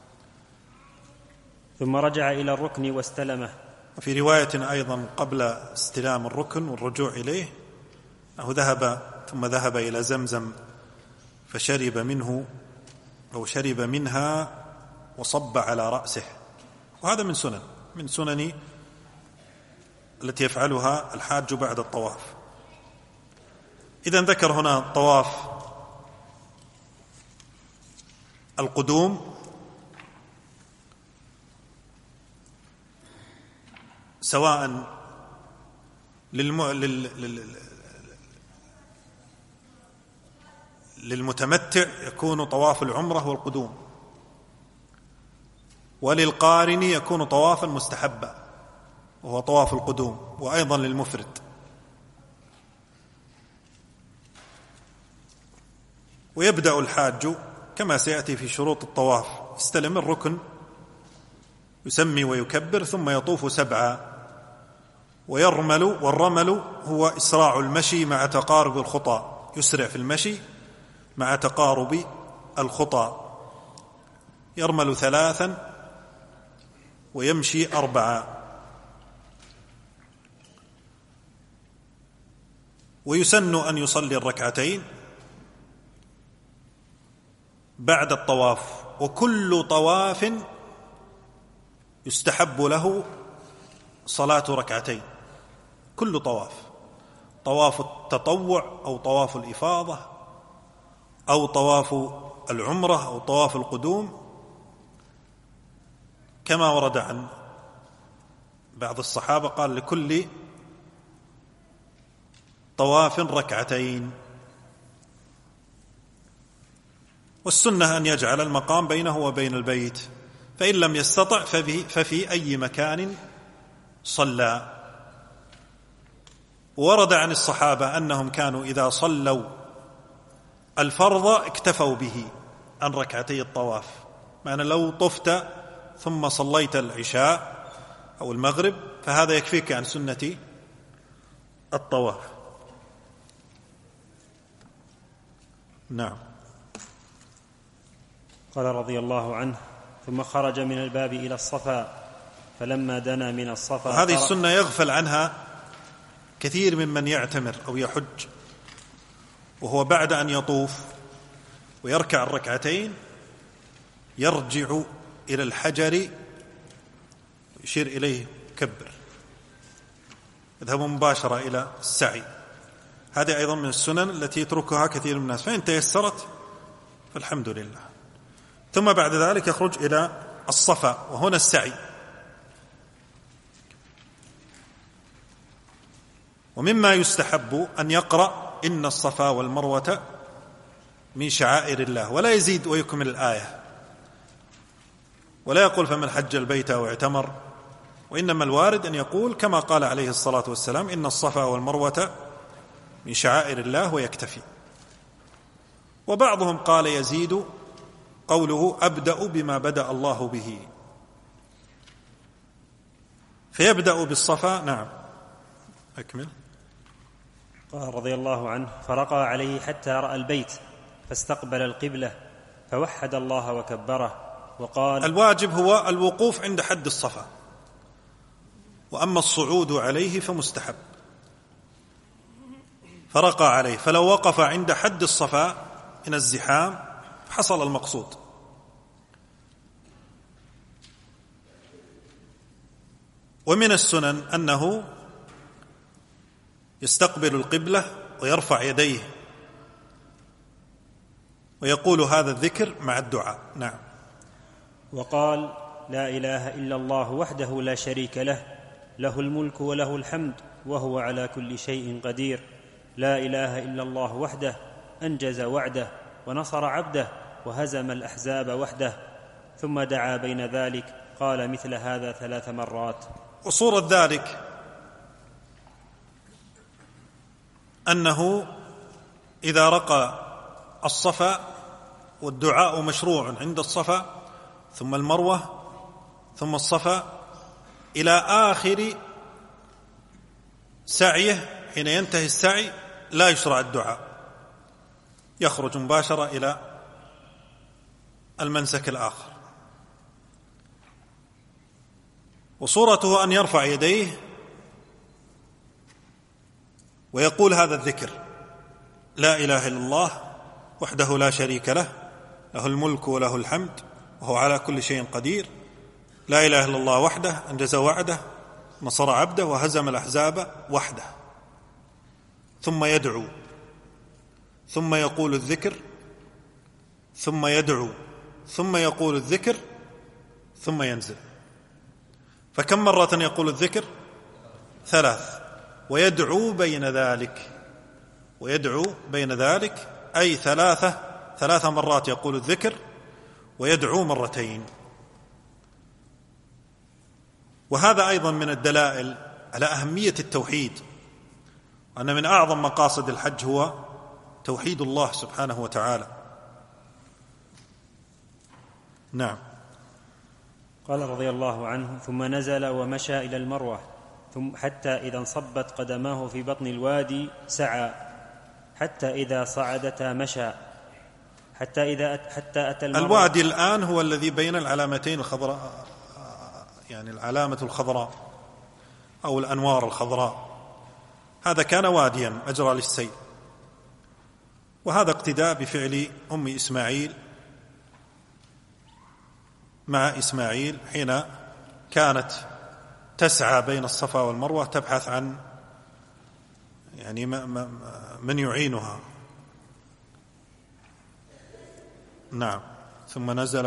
C: ثم رجع إلى الركن واستلمه.
B: وفي رواية أيضا قبل استلام الركن والرجوع إليه أنه ذهب إلى زمزم فشرب منه أو شرب منها وصب على رأسه. وهذا من سنن التي يفعلها الحاج بعد الطواف. إذن ذكر هنا طواف القدوم، سواء للمتمتع يكون طواف العمرة والقدوم، وللقارن يكون طوافا مستحبا وهو طواف القدوم، وأيضا للمفرد. ويبدأ الحاج كما سيأتي في شروط الطواف: يستلم الركن، يسمي ويكبر، ثم يطوف 7 ويرمل، والرمل هو إسراع المشي مع تقارب الخطى، يسرع في المشي مع تقارب الخطى. يرمل 3 ويمشي 4. ويسن أن يصلي الركعتين بعد الطواف، وكل طواف يستحب له صلاة ركعتين. كل طواف، طواف التطوع أو طواف الإفاضة أو طواف العمرة أو طواف القدوم، كما ورد عن بعض الصحابة قال لكل طواف ركعتين. والسنة أن يجعل المقام بينه وبين البيت، فإن لم يستطع ففي أي مكان صلى. ورد عن الصحابة أنهم كانوا إذا صلوا الفرض اكتفوا به عن ركعتي الطواف، معنى لو طفت ثم صليت العشاء أو المغرب فهذا يكفيك عن سنة الطواف. نعم.
C: قال رضي الله عنه: ثم خرج من الباب إلى الصفا، فلما دنا من الصفا،
B: هذه السنة يغفل عنها كثير ممن يعتمر أو يحج، وهو بعد أن يطوف ويركع الركعتين يرجع إلى الحجر ويشير إليه كبر، يذهب مباشرة إلى السعي. هذه أيضا من السنن التي يتركها كثير من الناس، فإن تيسرت فالحمد لله. ثم بعد ذلك يخرج إلى الصفا، وهنا السعي. ومما يستحب أن يقرأ إن الصفا والمروة من شعائر الله، ولا يزيد ويكمل الآية، ولا يقول فمن حج البيت أو اعتمر، وإنما الوارد أن يقول كما قال عليه الصلاة والسلام: إن الصفا والمروة من شعائر الله، ويكتفي. وبعضهم قال يزيد قوله: أبدأ بما بدأ الله به، فيبدأ بالصفا. نعم، أكمل.
C: قال رضي الله عنه: فرقى عليه حتى رأى البيت فاستقبل القبلة فوحد الله وكبره وقال:
B: الواجب هو الوقوف عند حد الصفا، وأما الصعود عليه فمستحب. فرقى عليه، فلو وقف عند حد الصفا من الزحام حصل المقصود. ومن السنن أنه يستقبل القبلة ويرفع يديه ويقول هذا الذكر مع الدعاء. نعم.
C: وقال: لا إله إلا الله وحده لا شريك له، له الملك وله الحمد وهو على كل شيء قدير. لا إله إلا الله وحده أنجز وعده ونصر عبده وهزم الأحزاب وحده. ثم دعا بين ذلك، قال مثل هذا 3 مرات.
B: وصورة ذلك أنه إذا رقى الصفا، والدعاء مشروع عند الصفا ثم المروة ثم الصفا إلى آخر سعيه، حين ينتهي السعي لا يشرع الدعاء، يخرج مباشرة إلى المنسك الآخر. وصورته أن يرفع يديه ويقول هذا الذكر: لا إله إلا الله وحده لا شريك له، له الملك وله الحمد وهو على كل شيء قدير. لا إله إلا الله وحده أنجز وعده نصر عبده وهزم الأحزاب وحده. ثم يدعو، ثم يقول الذكر، ثم يدعو، ثم يقول الذكر، ثم ينزل. فكم مرة يقول الذكر؟ 3. ويدعو بين ذلك، ويدعو بين ذلك أي 3 مرات يقول الذكر ويدعو 2 مرة. وهذا أيضا من الدلائل على أهمية التوحيد، أن من أعظم مقاصد الحج هو توحيد الله سبحانه وتعالى. نعم.
C: قال رضي الله عنه: ثم نزل ومشى إلى المروة ثم حتى إذا انصبت قدماه في بطن الوادي سعى، حتى إذا صعدتا مشى، حتى أتى
B: الوادي الآن هو الذي بين العلامتين الخضراء، يعني العلامة الخضراء أو الأنوار الخضراء، هذا كان واديا مجرى للسيل. وهذا اقتداء بفعل أم إسماعيل مع إسماعيل حين كانت تسعى بين الصفا والمروة تبحث عن يعني من يعينها. نعم. ثم نزل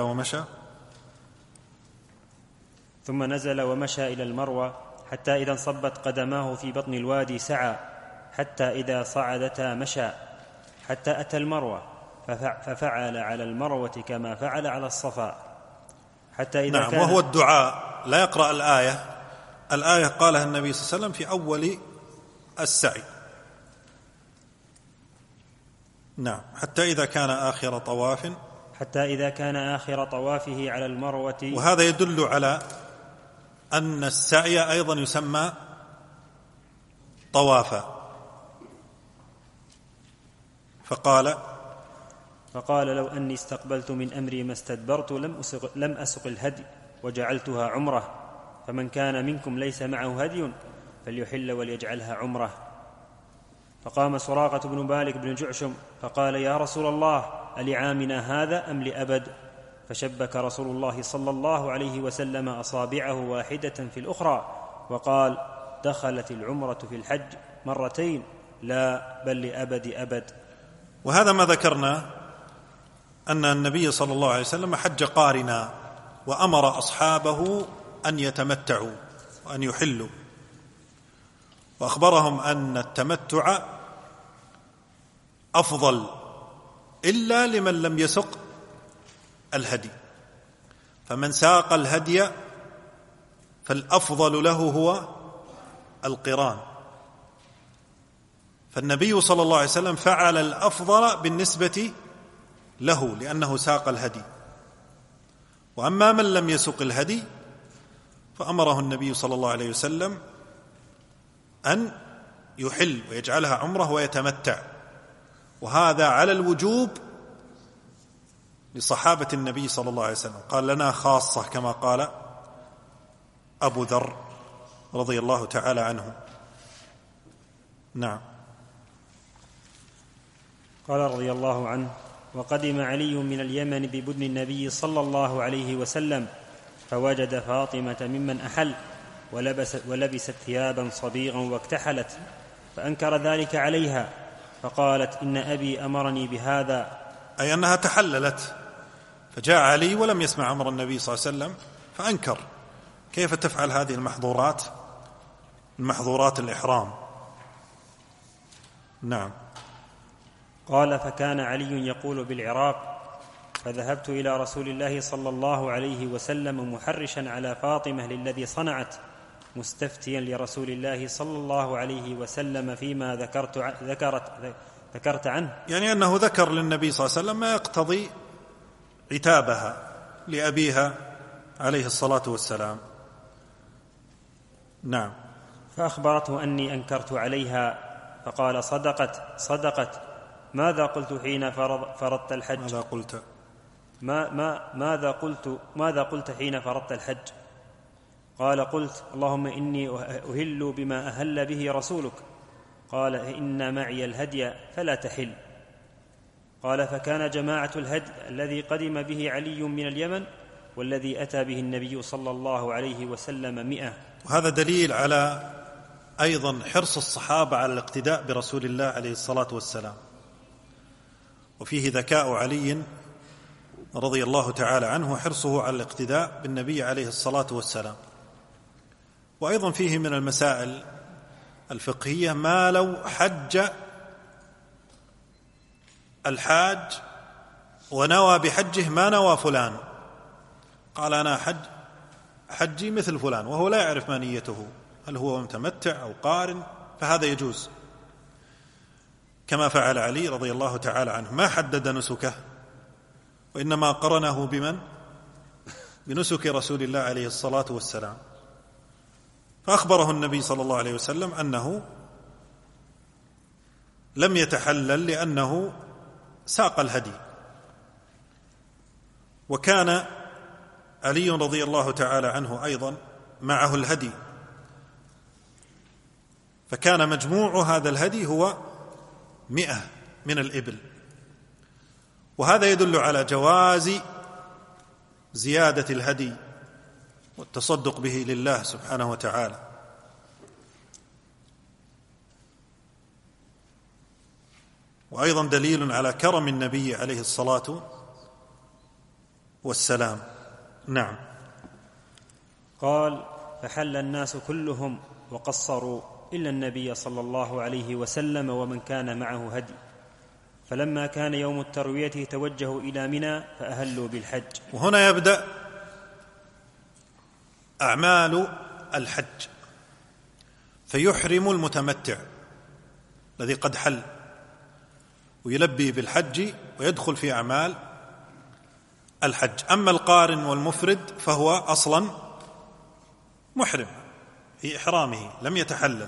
C: ومشى إلى المروة، حتى إذا انصبت قدماه في بطن الوادي سعى، حتى إذا صعدتا مشى، حتى أتى المروة ففعل على المروة كما فعل على الصفا، حتى إذا
B: نعم. وهو الدعاء، لا يقرأ الآية قالها النبي صلى الله عليه وسلم في أول السعي. نعم. حتى إذا كان آخر طوافه على المروة. وهذا يدل على أن السعي أيضا يسمى طوافا.
C: فقال لو أني استقبلت من أمري ما استدبرت لم أسق الهدي وجعلتها عمرة، فمن كان منكم ليس معه هدي فليحل وليجعلها عمرة. فقام سراقة بن مالك بن جعشم فقال يا رسول الله ألعامنا هذا أم لأبد؟ فشبك رسول الله صلى الله عليه وسلم أصابعه واحدة في الأخرى وقال دخلت العمرة في الحج مرتين، لا بل لأبد أبد.
B: وهذا ما ذكرنا أن النبي صلى الله عليه وسلم حج قارنا، وأمر أصحابه أن يتمتعوا وأن يحلوا، وأخبرهم أن التمتع أفضل إلا لمن لم يسق الهدي، فمن ساق الهدي فالأفضل له هو القران. فالنبي صلى الله عليه وسلم فعل الأفضل بالنسبة له لأنه ساق الهدي. وأما من لم يسق الهدي فأمره النبي صلى الله عليه وسلم أن يحل ويجعلها عمره ويتمتع، وهذا على الوجوب لصحابة النبي صلى الله عليه وسلم، قال لنا خاصة كما قال أبو ذر رضي الله تعالى عنه. نعم.
C: قال رضي الله عنه وقدم علي من اليمن ببدن النبي صلى الله عليه وسلم فوجد فاطمة ممن أحل ولبست ثيابا صبيغا واكتحلت، فأنكر ذلك عليها فقالت إن أبي أمرني بهذا،
B: أي أنها تحللت، فجاء علي ولم يسمع أمر النبي صلى الله عليه وسلم فأنكر كيف تفعل هذه المحظورات الإحرام. نعم.
C: قال فكان علي يقول بالعراق فذهبت إلى رسول الله صلى الله عليه وسلم محرشا على فاطمة للذي صنعت، مستفتيا لرسول الله صلى الله عليه وسلم فيما ذكرت عنه،
B: يعني أنه ذكر للنبي صلى الله عليه وسلم ما يقتضي عتابها لأبيها عليه الصلاة والسلام. نعم.
C: فأخبرته أني أنكرت عليها فقال صدقت ماذا قلت حين فرضت الحج؟ ماذا قلت حين فرضت الحج؟ قال قلت اللهم إني أهل بما أهل به رسولك. قال إن معي الهدي فلا تحل. قال فكان جماعة الهدي الذي قدم به علي من اليمن والذي أتى به النبي صلى الله عليه وسلم 100.
B: وهذا دليل على أيضا حرص الصحابة على الاقتداء برسول الله عليه الصلاة والسلام، وفيه ذكاء علي رضي الله تعالى عنه وحرصه على الاقتداء بالنبي عليه الصلاة والسلام. وأيضا فيه من المسائل الفقهية ما لو حج الحاج ونوى بحجه ما نوى فلان، قال أنا حجي مثل فلان وهو لا يعرف ما نيته، هل هو متمتع أو قارن، فهذا يجوز كما فعل علي رضي الله تعالى عنه، ما حدد نسكه وإنما قرنه بنسك رسول الله عليه الصلاة والسلام. فأخبره النبي صلى الله عليه وسلم أنه لم يتحلل لأنه ساق الهدي. وكان علي رضي الله تعالى عنه أيضا معه الهدي، فكان مجموع هذا الهدي هو 100 من الإبل، وهذا يدل على جواز زيادة الهدي والتصدق به لله سبحانه وتعالى. وأيضا دليل على كرم النبي عليه الصلاة والسلام. نعم.
C: قال: فحل الناس كلهم وقصروا إلا النبي صلى الله عليه وسلم ومن كان معه هدي، فلما كان يوم التروية توجهوا إلى منى فأهلوا بالحج.
B: وهنا يبدأ أعمال الحج، فيحرم المتمتع الذي قد حل ويلبي بالحج ويدخل في أعمال الحج. أما القارن والمفرد فهو أصلا محرم في إحرامه لم يتحلل.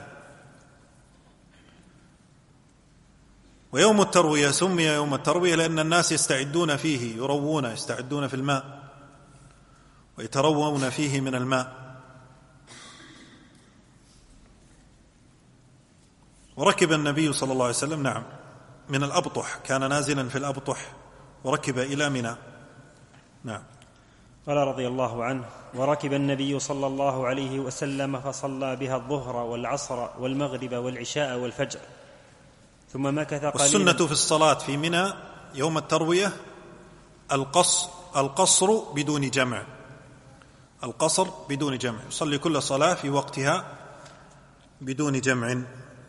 B: ويوم التروية سمي يوم التروية لأن الناس يستعدون فيه، يروون، يستعدون في الماء ويتروون فيه من الماء. وركب النبي صلى الله عليه وسلم نعم من الأبطح، كان نازلا في الأبطح وركب إلى منى. نعم.
C: قال رضي الله عنه: وركب النبي صلى الله عليه وسلم فصلى بها الظهر والعصر والمغرب والعشاء والفجر، ثم مكث قليلا.
B: والسنة في الصلاة في منى يوم التروية القصر بدون جمع، القصر بدون جمع، يصلي كل صلاة في وقتها بدون جمع.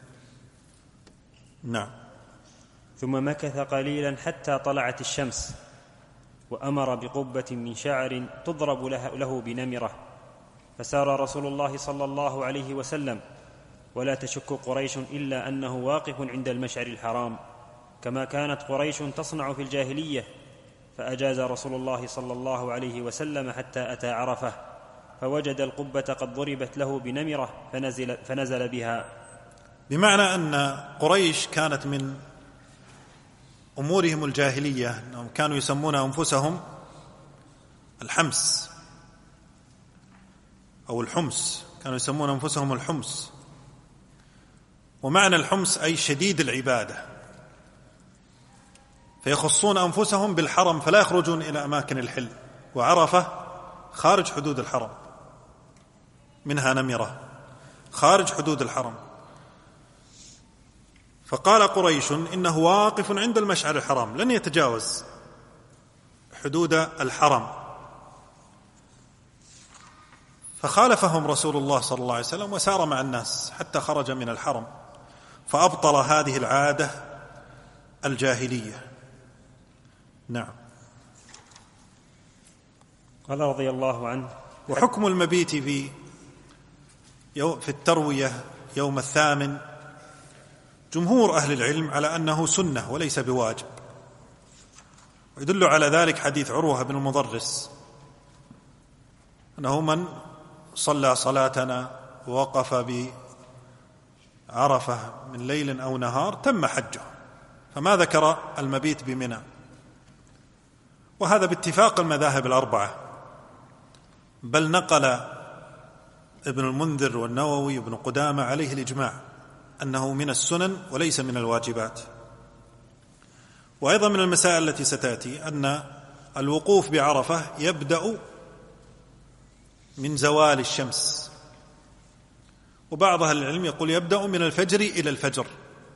B: نعم.
C: ثم مكث قليلا حتى طلعت الشمس، وأمر بقبة من شعر تضرب له بنمرة، فسار رسول الله صلى الله عليه وسلم، ولا تشك قريش إلا أنه واقف عند المشعر الحرام، كما كانت قريش تصنع في الجاهلية. فأجاز رسول الله صلى الله عليه وسلم حتى أتى عرفة، فوجد القبة قد ضربت له بنمرة فنزل بها.
B: بمعنى أن قريش كانت من أمورهم الجاهلية أنهم كانوا يسمون أنفسهم الحمس أو الحمس، كانوا يسمون أنفسهم الحمس. ومعنى الحمس أي شديد العبادة، فيخصون أنفسهم بالحرم فلا يخرجون إلى أماكن الحل، وعرفة خارج حدود الحرم، منها نمرة خارج حدود الحرم. فقال قريش إنه واقف عند المشعر الحرام لن يتجاوز حدود الحرم، فخالفهم رسول الله صلى الله عليه وسلم وسار مع الناس حتى خرج من الحرم، فأبطل هذه العادة الجاهلية. نعم.
C: قال رضي الله عنه:
B: وحكم المبيت في التروية يوم الثامن جمهور أهل العلم على أنه سنة وليس بواجب، ويدل على ذلك حديث عروة بن المضرس أنه من صلى صلاتنا ووقف بعرفة من ليل أو نهار تم حجه، فما ذكر المبيت بمنى. وهذا باتفاق المذاهب الأربعة، بل نقل ابن المنذر والنووي وابن قدامة عليه الإجماع أنه من السنن وليس من الواجبات. وأيضا من المسائل التي ستأتي أن الوقوف بعرفة يبدأ من زوال الشمس، وبعض أهل العلم يقول يبدأ من الفجر إلى الفجر.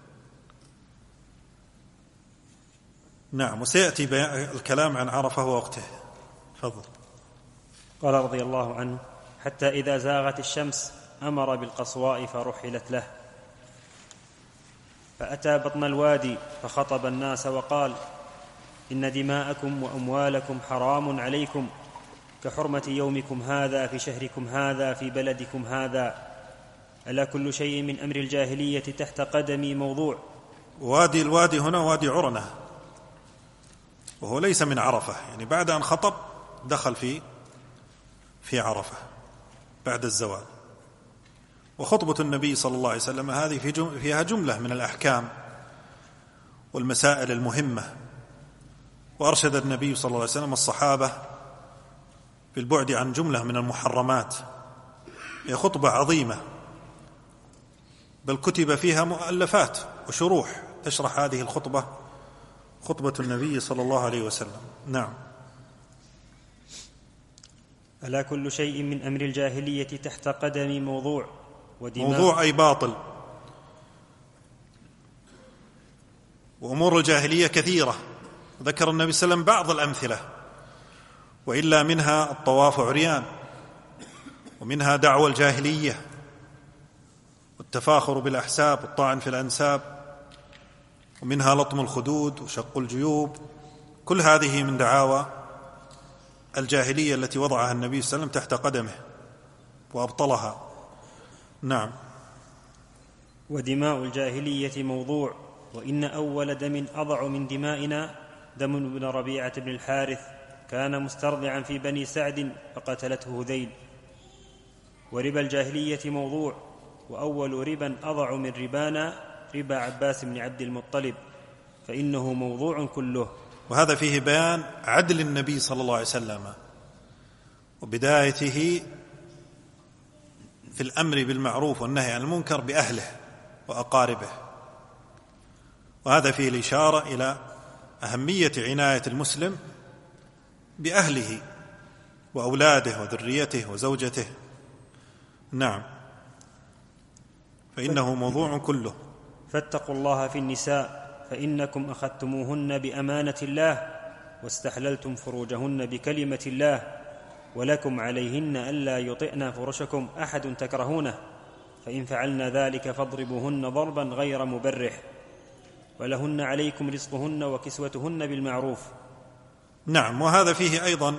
B: نعم. وسيأتي الكلام عن عرفة ووقته. تفضل.
C: قال رضي الله عنه: حتى إذا زاغت الشمس أمر بالقصواء فرحلت له، فأتى بطن الوادي فخطب الناس وقال: إن دماءكم وأموالكم حرام عليكم كحرمة يومكم هذا في شهركم هذا في بلدكم هذا، ألا كل شيء من أمر الجاهلية تحت قدمي موضوع.
B: الوادي هنا وادي عرنة، وهو ليس من عرفة، يعني بعد أن خطب دخل في عرفة بعد الزوال. وخطبة النبي صلى الله عليه وسلم هذه فيها جملة من الأحكام والمسائل المهمة، وأرشد النبي صلى الله عليه وسلم الصحابة بالبعد عن جملة من المحرمات. هي خطبة عظيمة، بل كتب فيها مؤلفات وشروح تشرح هذه الخطبة، خطبة النبي صلى الله عليه وسلم. نعم.
C: ألا كل شيء من أمر الجاهلية تحت قدمي موضوع
B: موضوع أي باطل. وأمور الجاهلية كثيرة، ذكر النبي صلى الله عليه وسلم بعض الأمثلة، وإلا منها الطواف عريان، ومنها دعوى الجاهلية والتفاخر بالأحساب والطعن في الأنساب، ومنها لطم الخدود وشق الجيوب. كل هذه من دعاوى الجاهلية التي وضعها النبي صلى الله عليه وسلم تحت قدمه وأبطلها. نعم.
C: ودماء الجاهلية موضوع، وإن أول دم أضع من دمائنا دم ابن ربيعة بن الحارث، كان مسترضعا في بني سعد فقتلته هذيل. وربا الجاهلية موضوع، وأول ربا أضع من ربانا ربا عباس بن عبد المطلب، فإنه موضوع كله.
B: وهذا فيه بيان عدل النبي صلى الله عليه وسلم وبدايته في الأمر بالمعروف والنهي عن المنكر بأهله وأقاربه، وهذا فيه الإشارة إلى أهمية عناية المسلم بأهله وأولاده وذريته وزوجته. نعم. فإنه موضوع كله.
C: فاتقوا الله في النساء، فإنكم أخذتموهن بأمانة الله واستحللتم فروجهن بكلمة الله، ولكم عليهن ألا يطئن فرشكم أحد تكرهونه، فإن فعلن ذلك فاضربوهن ضربا غير مبرح، ولهن عليكم رزقهن وكسوتهن بالمعروف.
B: نعم. وهذا فيه أيضا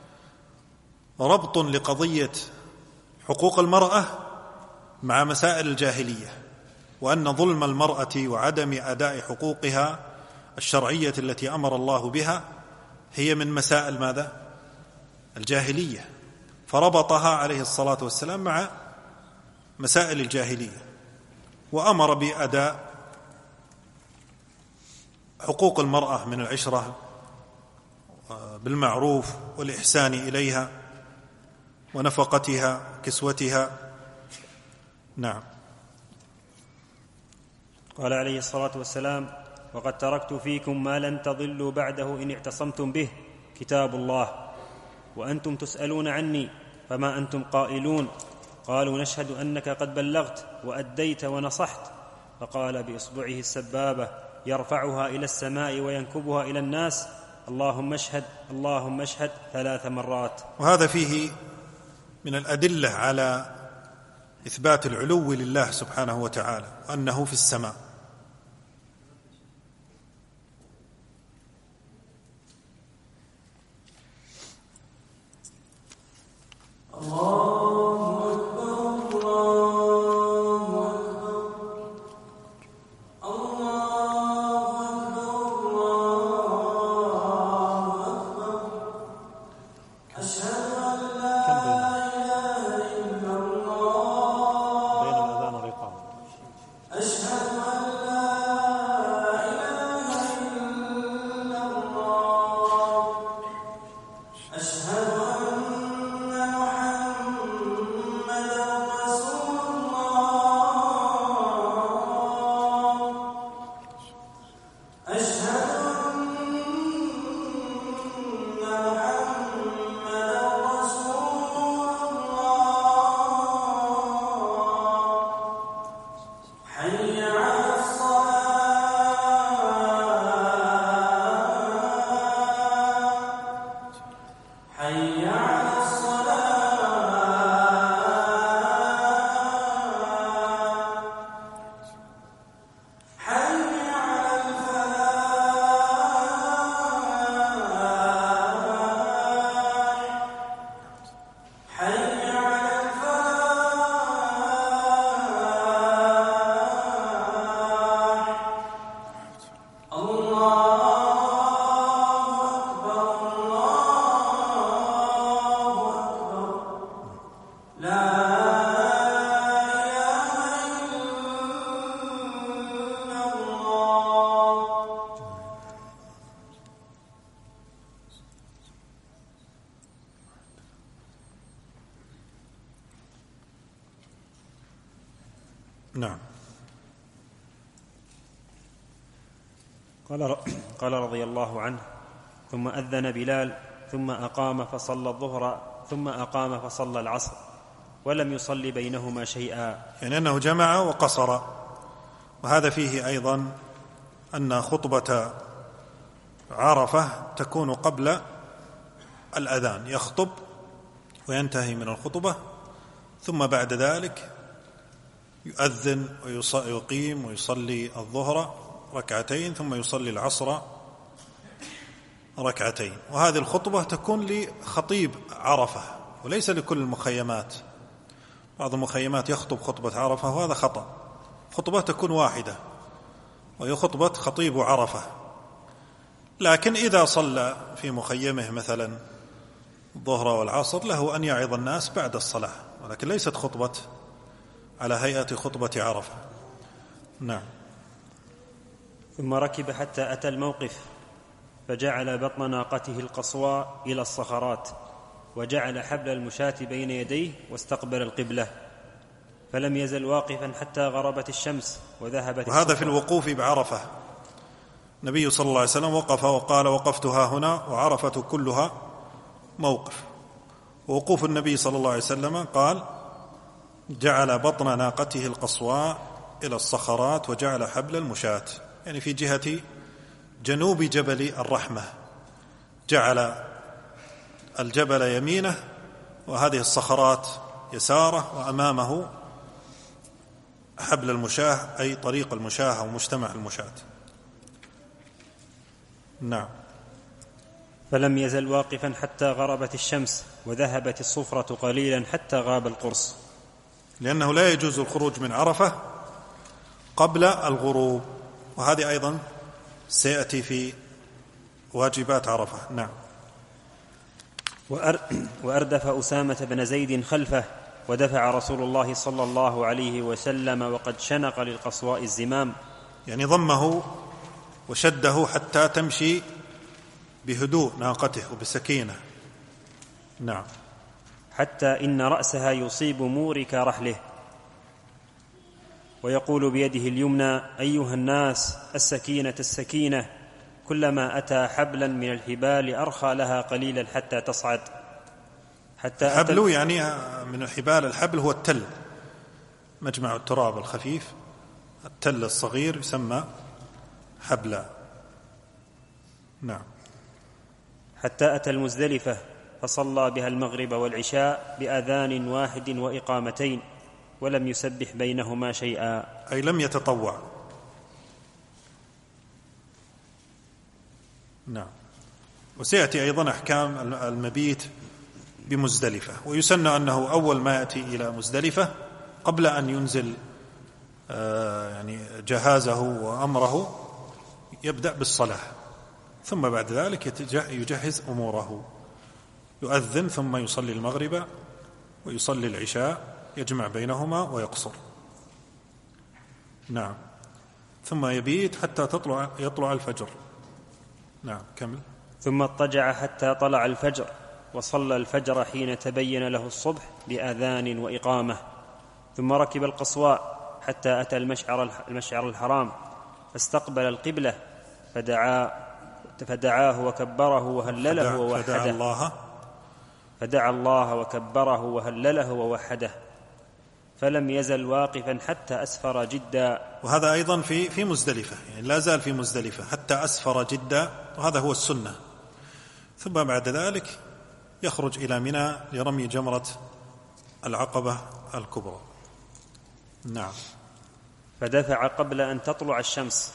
B: ربط لقضية حقوق المرأة مع مسائل الجاهلية، وأن ظلم المرأة وعدم أداء حقوقها الشرعية التي أمر الله بها هي من مسائل ماذا؟ الجاهلية، فربطها عليه الصلاة والسلام مع مسائل الجاهلية، وأمر بأداء حقوق المرأة من العشرة بالمعروف والإحسان إليها ونفقتها كسوتها. نعم.
C: قال عليه الصلاة والسلام: وقد تركت فيكم ما لن تضلوا بعده إن اعتصمتم به، كتاب الله، وأنتم تسألون عني فما أنتم قائلون. قالوا: نشهد أنك قد بلغت وأديت ونصحت. فقال بإصبعه السبابة يرفعها إلى السماء وينكبها إلى الناس: اللهم اشهد اللهم اشهد 3 مرات.
B: وهذا فيه من الأدلة على إثبات العلو لله سبحانه وتعالى، وأنه في السماء. نعم.
C: قال رضي الله عنه: ثم أذن بلال ثم أقام فصلى الظهر ثم أقام فصلى العصر ولم يصل بينهما شيئا،
B: يعني أنه جمع وقصر. وهذا فيه أيضا أن خطبة عرفة تكون قبل الأذان، يخطب وينتهي من الخطبة، ثم بعد ذلك يؤذن ويقيم ويصلي الظهر ركعتين ثم يصلي العصر ركعتين. وهذه الخطبة تكون لخطيب عرفة وليس لكل المخيمات. بعض المخيمات يخطب خطبة عرفة وهذا خطأ. خطبة تكون واحدة وهي خطبة خطيب عرفة. لكن إذا صلى في مخيمه مثلا الظهر والعصر له أن يعظ الناس بعد الصلاة، ولكن ليست خطبة على هيئة خطبة عرفة. نعم.
C: ثم ركب حتى أتى الموقف فجعل بطن ناقته القصواء إلى الصخرات وجعل حبل المشاة بين يديه واستقبل القبلة، فلم يزل واقفا حتى غربت الشمس وذهبت.
B: وهذا في الوقوف بعرفة. النبي صلى الله عليه وسلم وقف وقال: وقفت ها هنا، وعرفة كلها موقف. ووقوف النبي صلى الله عليه وسلم قال: جعل بطن ناقته القصواء إلى الصخرات وجعل حبل المشاة، يعني في جهة جنوب جبل الرحمة، جعل الجبل يمينه وهذه الصخرات يساره، وأمامه حبل المشاة أي طريق المشاة أو مجتمع المشاة. نعم.
C: فلم يزل واقفا حتى غربت الشمس وذهبت الصفرة قليلا حتى غاب القرص،
B: لأنه لا يجوز الخروج من عرفة قبل الغروب، وهذه أيضا سيأتي في واجبات عرفة. نعم.
C: وأردف أسامة بن زيد خلفه ودفع رسول الله صلى الله عليه وسلم وقد شنق للقصواء الزمام،
B: يعني ضمه وشده حتى تمشي بهدوء ناقته وبسكينة. نعم.
C: حتى إن رأسها يصيب مورك رحله، ويقول بيده اليمنى: أيها الناس، السكينة السكينة، كلما أتى حبلا من الحبال أرخى لها قليلا حتى تصعد. حتى
B: حبل يعني من الحبال، الحبل هو التل، مجمع التراب الخفيف، التل الصغير يسمى حبلا. نعم.
C: حتى أتى المزدلفة فصلى بها المغرب والعشاء بأذان واحد وإقامتين ولم يسبح بينهما شيئا،
B: أي لم يتطوع. نعم. وسيأتي أيضا أحكام المبيت بمزدلفة. ويسن أنه أول ما يأتي إلى مزدلفة قبل أن ينزل يعني جهازه وأمره يبدأ بالصلاة، ثم بعد ذلك يجهز أموره، يؤذن ثم يصلي المغرب ويصلي العشاء، يجمع بينهما ويقصر. نعم. ثم يبيت حتى يطلع الفجر. نعم. كمل.
C: ثم اضطجع حتى طلع الفجر وصلى الفجر حين تبين له الصبح بأذان وإقامة، ثم ركب القصواء حتى أتى المشعر الحرام فاستقبل القبلة فدعاه وكبره وهلله ووحده، فدعا الله وكبره وهلله ووحده، فلم يزل واقفا حتى أسفر جدا.
B: وهذا أيضا في مزدلفة، يعني لا زال في مزدلفة حتى أسفر جدا، وهذا هو السنة. ثم بعد ذلك يخرج إلى منى لرمي جمرة العقبة الكبرى. نعم.
C: فدفع قبل أن تطلع الشمس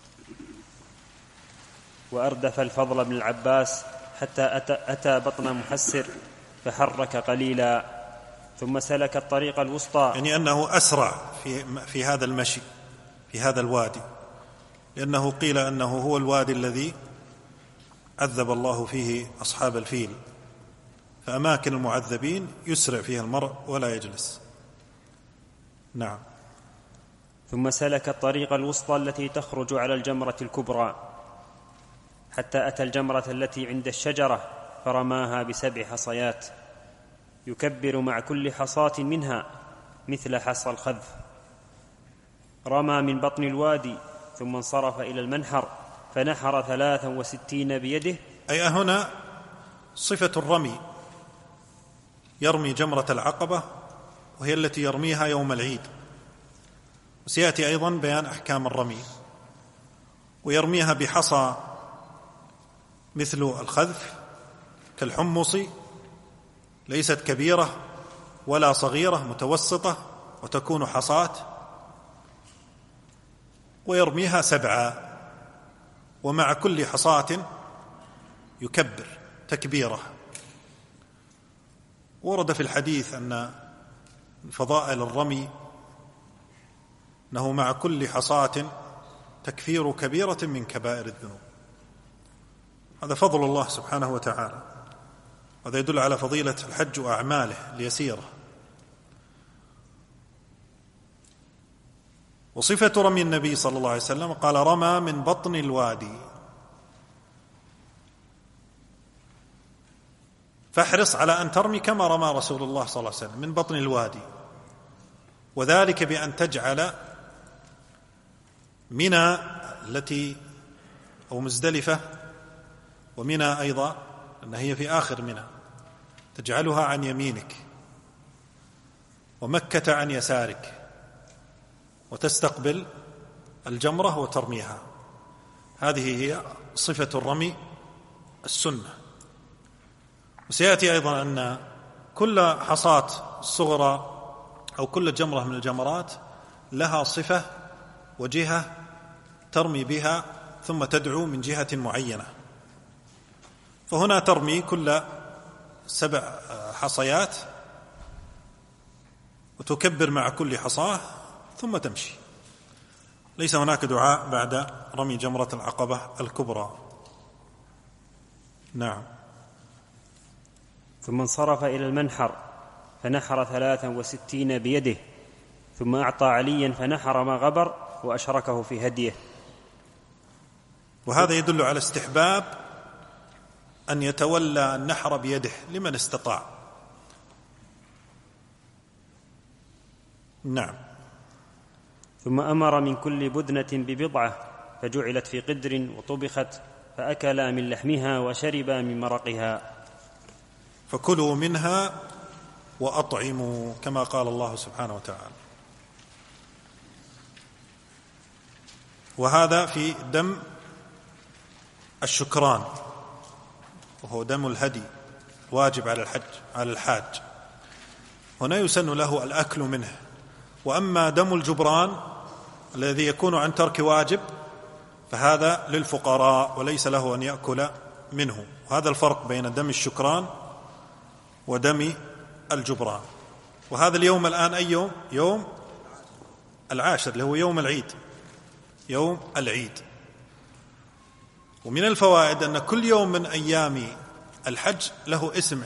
C: وأردف الفضل بن العباس حتى أتى بطن محسر فحرك قليلا، ثم سلك الطريق الوسطى،
B: يعني أنه أسرع في هذا المشي في هذا الوادي، لأنه قيل أنه هو الوادي الذي عذب الله فيه أصحاب الفيل، فأماكن المعذبين يسرع فيها المرء ولا يجلس. نعم.
C: ثم سلك الطريق الوسطى التي تخرج على الجمرة الكبرى حتى أتى الجمرة التي عند الشجرة فرماها ب7 حصيات، يكبر مع كل حصاة منها مثل حصى الخذف، رمى من بطن الوادي ثم انصرف إلى المنحر فنحر 63 بيده.
B: أي هنا صفة الرمي، يرمي جمرة العقبة وهي التي يرميها يوم العيد، وسيأتي أيضا بيان أحكام الرمي، ويرميها بحصى مثل الخذف كالحمص، ليست كبيرة ولا صغيرة، متوسطة، وتكون حصاة، ويرميها 7، ومع كل حصاة يكبر تكبيرة. ورد في الحديث أن فضائل الرمي أنه مع كل حصاة تكفير كبيرة من كبائر الذنوب. هذا فضل الله سبحانه وتعالى، هذا يدل على فضيلة الحج وأعماله اليسيرة. وصفة رمي النبي صلى الله عليه وسلم قال رمى من بطن الوادي، فاحرص على أن ترمي كما رمى رسول الله صلى الله عليه وسلم من بطن الوادي، وذلك بأن تجعل منى التي أو مزدلفة ومنى أيضا أن هي في آخر منى تجعلها عن يمينك، ومكة عن يسارك، وتستقبل الجمرة وترميها. هذه هي صفة الرمي السنة. وسيأتي أيضا أن كل حصاة صغرى أو كل جمرة من الجمرات لها صفة وجهة ترمي بها ثم تدعو من جهة معينة. فهنا ترمي كل 7 حصيات وتكبر مع كل حصاة ثم تمشي، ليس هناك دعاء بعد رمي جمرة العقبة الكبرى. نعم.
C: ثم انصرف إلى المنحر فنحر 63 بيده، ثم أعطى عليا فنحر ما غبر وأشركه في هديه.
B: وهذا يدل على استحباب أن يتولى النحر بيده لمن استطاع. نعم.
C: ثم أمر من كل بدنة ببضعة فجعلت في قدر وطبخت، فأكلا من لحمها وشربا من مرقها.
B: فكلوا منها وأطعموا كما قال الله سبحانه وتعالى. وهذا في دم الشكران، وهو دم الهدي واجب على الحاج، هنا يسن له الأكل منه. وأما دم الجبران الذي يكون عن ترك واجب فهذا للفقراء وليس له أن يأكل منه. وهذا الفرق بين دم الشكران ودم الجبران. وهذا اليوم الآن أي يوم؟ يوم 10 اللي هو يوم العيد، يوم العيد. ومن الفوائد أن كل يوم من أيام الحج له اسم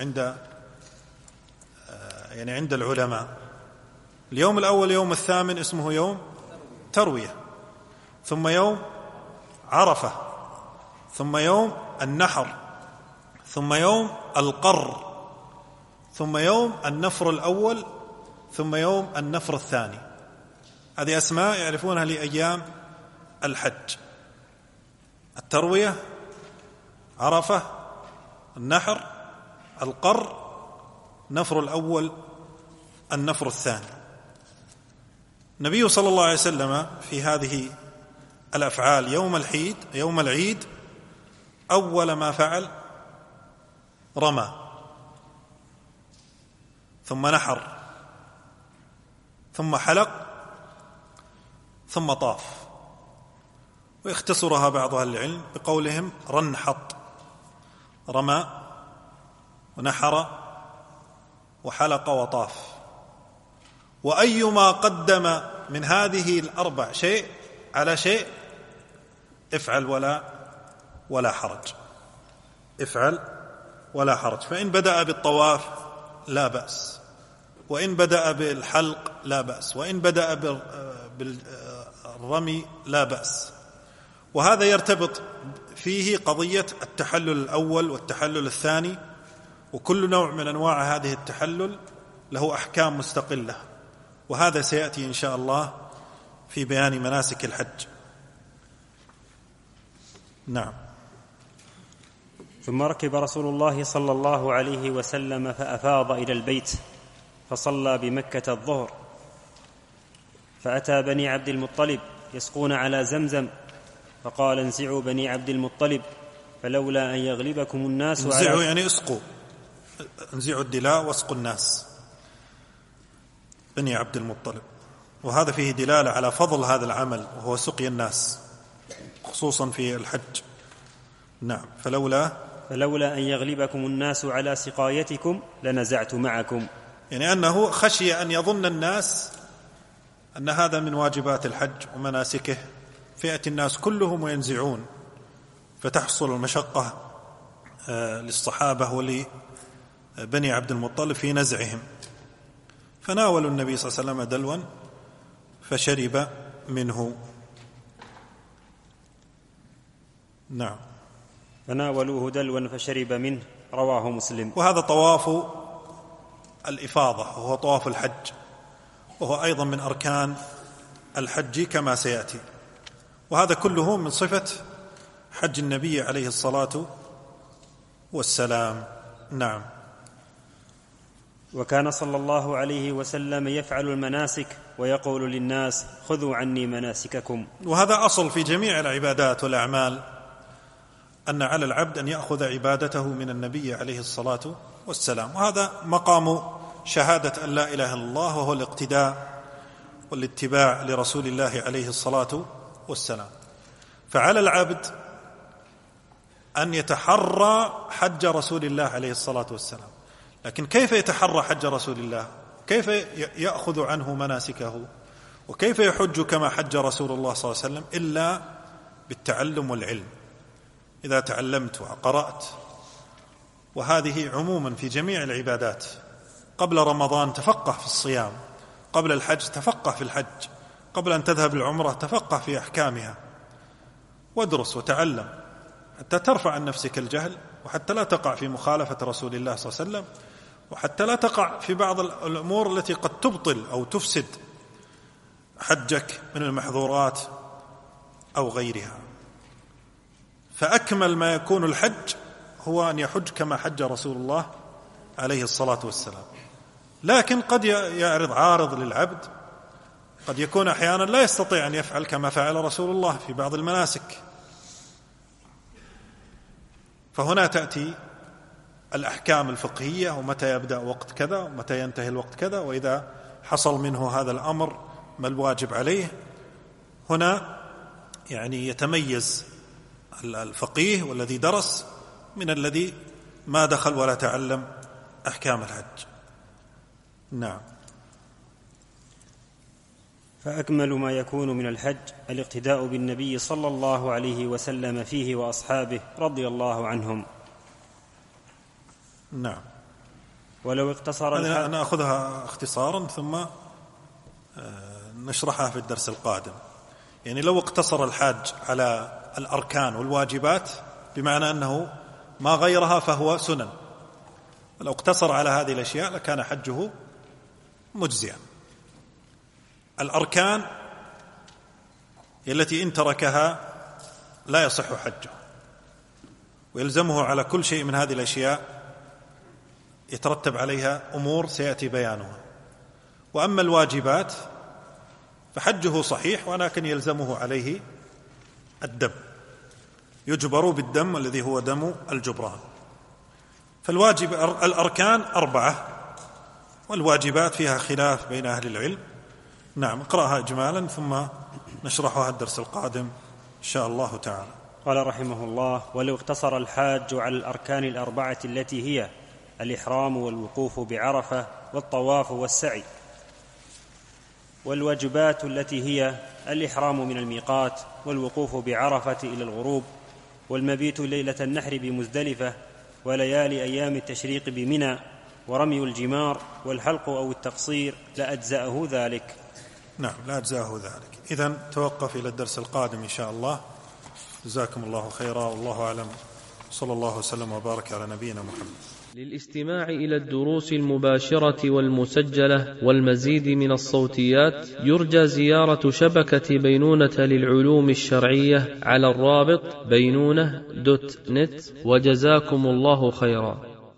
B: عند العلماء. اليوم الأول يوم الثامن اسمه يوم تروية، ثم يوم عرفة، ثم يوم النحر، ثم يوم القر، ثم يوم النفر الأول، ثم يوم النفر الثاني. هذه أسماء يعرفونها لأيام الحج: التروية، عرفة، النحر، القر، نفر الأول، النفر الثاني. النبي صلى الله عليه وسلم في هذه الأفعال يوم العيد أول ما فعل رمى، ثم نحر، ثم حلق، ثم طاف. ويختصرها بعض أهل العلم بقولهم رنحط: رمى ونحر وحلق وطاف. وأيما قدم من هذه ال4 شيء على شيء افعل ولا حرج، افعل ولا حرج. فإن بدأ بالطواف لا بأس، وإن بدأ بالحلق لا بأس، وإن بدأ بالرمي لا بأس. وهذا يرتبط فيه قضية التحلل الأول والتحلل الثاني، وكل نوع من أنواع هذه التحلل له أحكام مستقلة، وهذا سيأتي إن شاء الله في بيان مناسك الحج. نعم.
C: ثم ركب رسول الله صلى الله عليه وسلم فأفاض إلى البيت فصلى بمكة الظهر، فأتى بني عبد المطلب يسقون على زمزم، فقال: انزعوا بني عبد المطلب فلولا أن يغلبكم الناس
B: انزعوا يعني اسقوا، انزعوا الدلاء واسقوا الناس، بني عبد المطلب. وهذا فيه دلالة على فضل هذا العمل وهو سقي الناس خصوصا في الحج. نعم. فلولا
C: أن يغلبكم الناس على سقايتكم لنزعت معكم،
B: يعني أنه خشي أن يظن الناس أن هذا من واجبات الحج ومناسكه، فيأتي الناس كلهم وينزعون، فتحصل المشقة للصحابة ولبني عبد المطلب في نزعهم. فناولوا النبي صلى الله عليه وسلم دلوا فشرب منه. نعم.
C: فناولوه دلوا فشرب منه، رواه مسلم.
B: وهذا طواف الإفاضة وهو طواف الحج، وهو أيضا من أركان الحج كما سيأتي، وهذا كله من صفة حج النبي عليه الصلاة والسلام. نعم.
C: وكان صلى الله عليه وسلم يفعل المناسك ويقول للناس: خذوا عني مناسككم.
B: وهذا أصل في جميع العبادات والأعمال، أن على العبد أن يأخذ عبادته من النبي عليه الصلاة والسلام، وهذا مقام شهادة أن لا إله إلا الله، وهو الاقتداء والاتباع لرسول الله عليه الصلاة والسلام. فعلى العبد أن يتحرى حج رسول الله عليه الصلاة والسلام، لكن كيف يتحرى حج رسول الله؟ كيف يأخذ عنه مناسكه؟ وكيف يحج كما حج رسول الله صلى الله عليه وسلم؟ إلا بالتعلم والعلم. إذا تعلمت وقرأت، وهذه عموما في جميع العبادات، قبل رمضان تفقه في الصيام، قبل الحج تفقه في الحج، قبل أن تذهب العمرة تفقه في أحكامها، وادرس وتعلم حتى ترفع عن نفسك الجهل، وحتى لا تقع في مخالفة رسول الله صلى الله عليه وسلم، وحتى لا تقع في بعض الأمور التي قد تبطل أو تفسد حجك من المحظورات أو غيرها. فأكمل ما يكون الحج هو أن يحج كما حج رسول الله عليه الصلاة والسلام. لكن قد يعرض عارض للعبد، قد يكون أحيانا لا يستطيع أن يفعل كما فعل رسول الله في بعض المناسك، فهنا تأتي الأحكام الفقهية، ومتى يبدأ وقت كذا ومتى ينتهي الوقت كذا، وإذا حصل منه هذا الأمر ما الواجب عليه. هنا يعني يتميز الفقيه والذي درس من الذي ما دخل ولا تعلم أحكام الحج. نعم.
C: فأكمل ما يكون من الحج الاقتداء بالنبي صلى الله عليه وسلم فيه وأصحابه رضي الله عنهم.
B: نعم.
C: ولو اقتصر
B: أنا نأخذها اختصارا ثم نشرحها في الدرس القادم. يعني لو اقتصر الحاج على الأركان والواجبات بمعنى أنه ما غيرها فهو سنن، ولو اقتصر على هذه الأشياء لكان حجه مجزئا. الأركان التي إن تركها لا يصح حجه، ويلزمه على كل شيء من هذه الأشياء يترتب عليها أمور سيأتي بيانها. وأما الواجبات فحجه صحيح، ولكن يلزمه عليه الدم، يجبر بالدم الذي هو دم الجبران. فالواجب الأركان 4، والواجبات فيها خلاف بين أهل العلم. نعم. اقرأها إجمالا ثم نشرحها الدرس القادم إن شاء الله تعالى.
C: قال رحمه الله: ولو اقتصر الحاج على الأركان 4 التي هي الإحرام والوقوف بعرفة والطواف والسعي، والواجبات التي هي الإحرام من الميقات والوقوف بعرفة إلى الغروب والمبيت ليلة النحر بمزدلفة وليالي أيام التشريق بمنى ورمي الجمار والحلق أو التقصير لأجزأه ذلك.
B: نعم، لا أجزأه ذلك. إذن توقف إلى الدرس القادم إن شاء الله. جزاكم الله خيرا، والله أعلم. صلى الله وسلم وبارك على نبينا محمد.
A: للاستماع إلى الدروس المباشرة والمسجلة والمزيد من الصوتيات يرجى زيارة شبكة بينونة للعلوم الشرعية على الرابط بينونة.net. وجزاكم الله خيرا.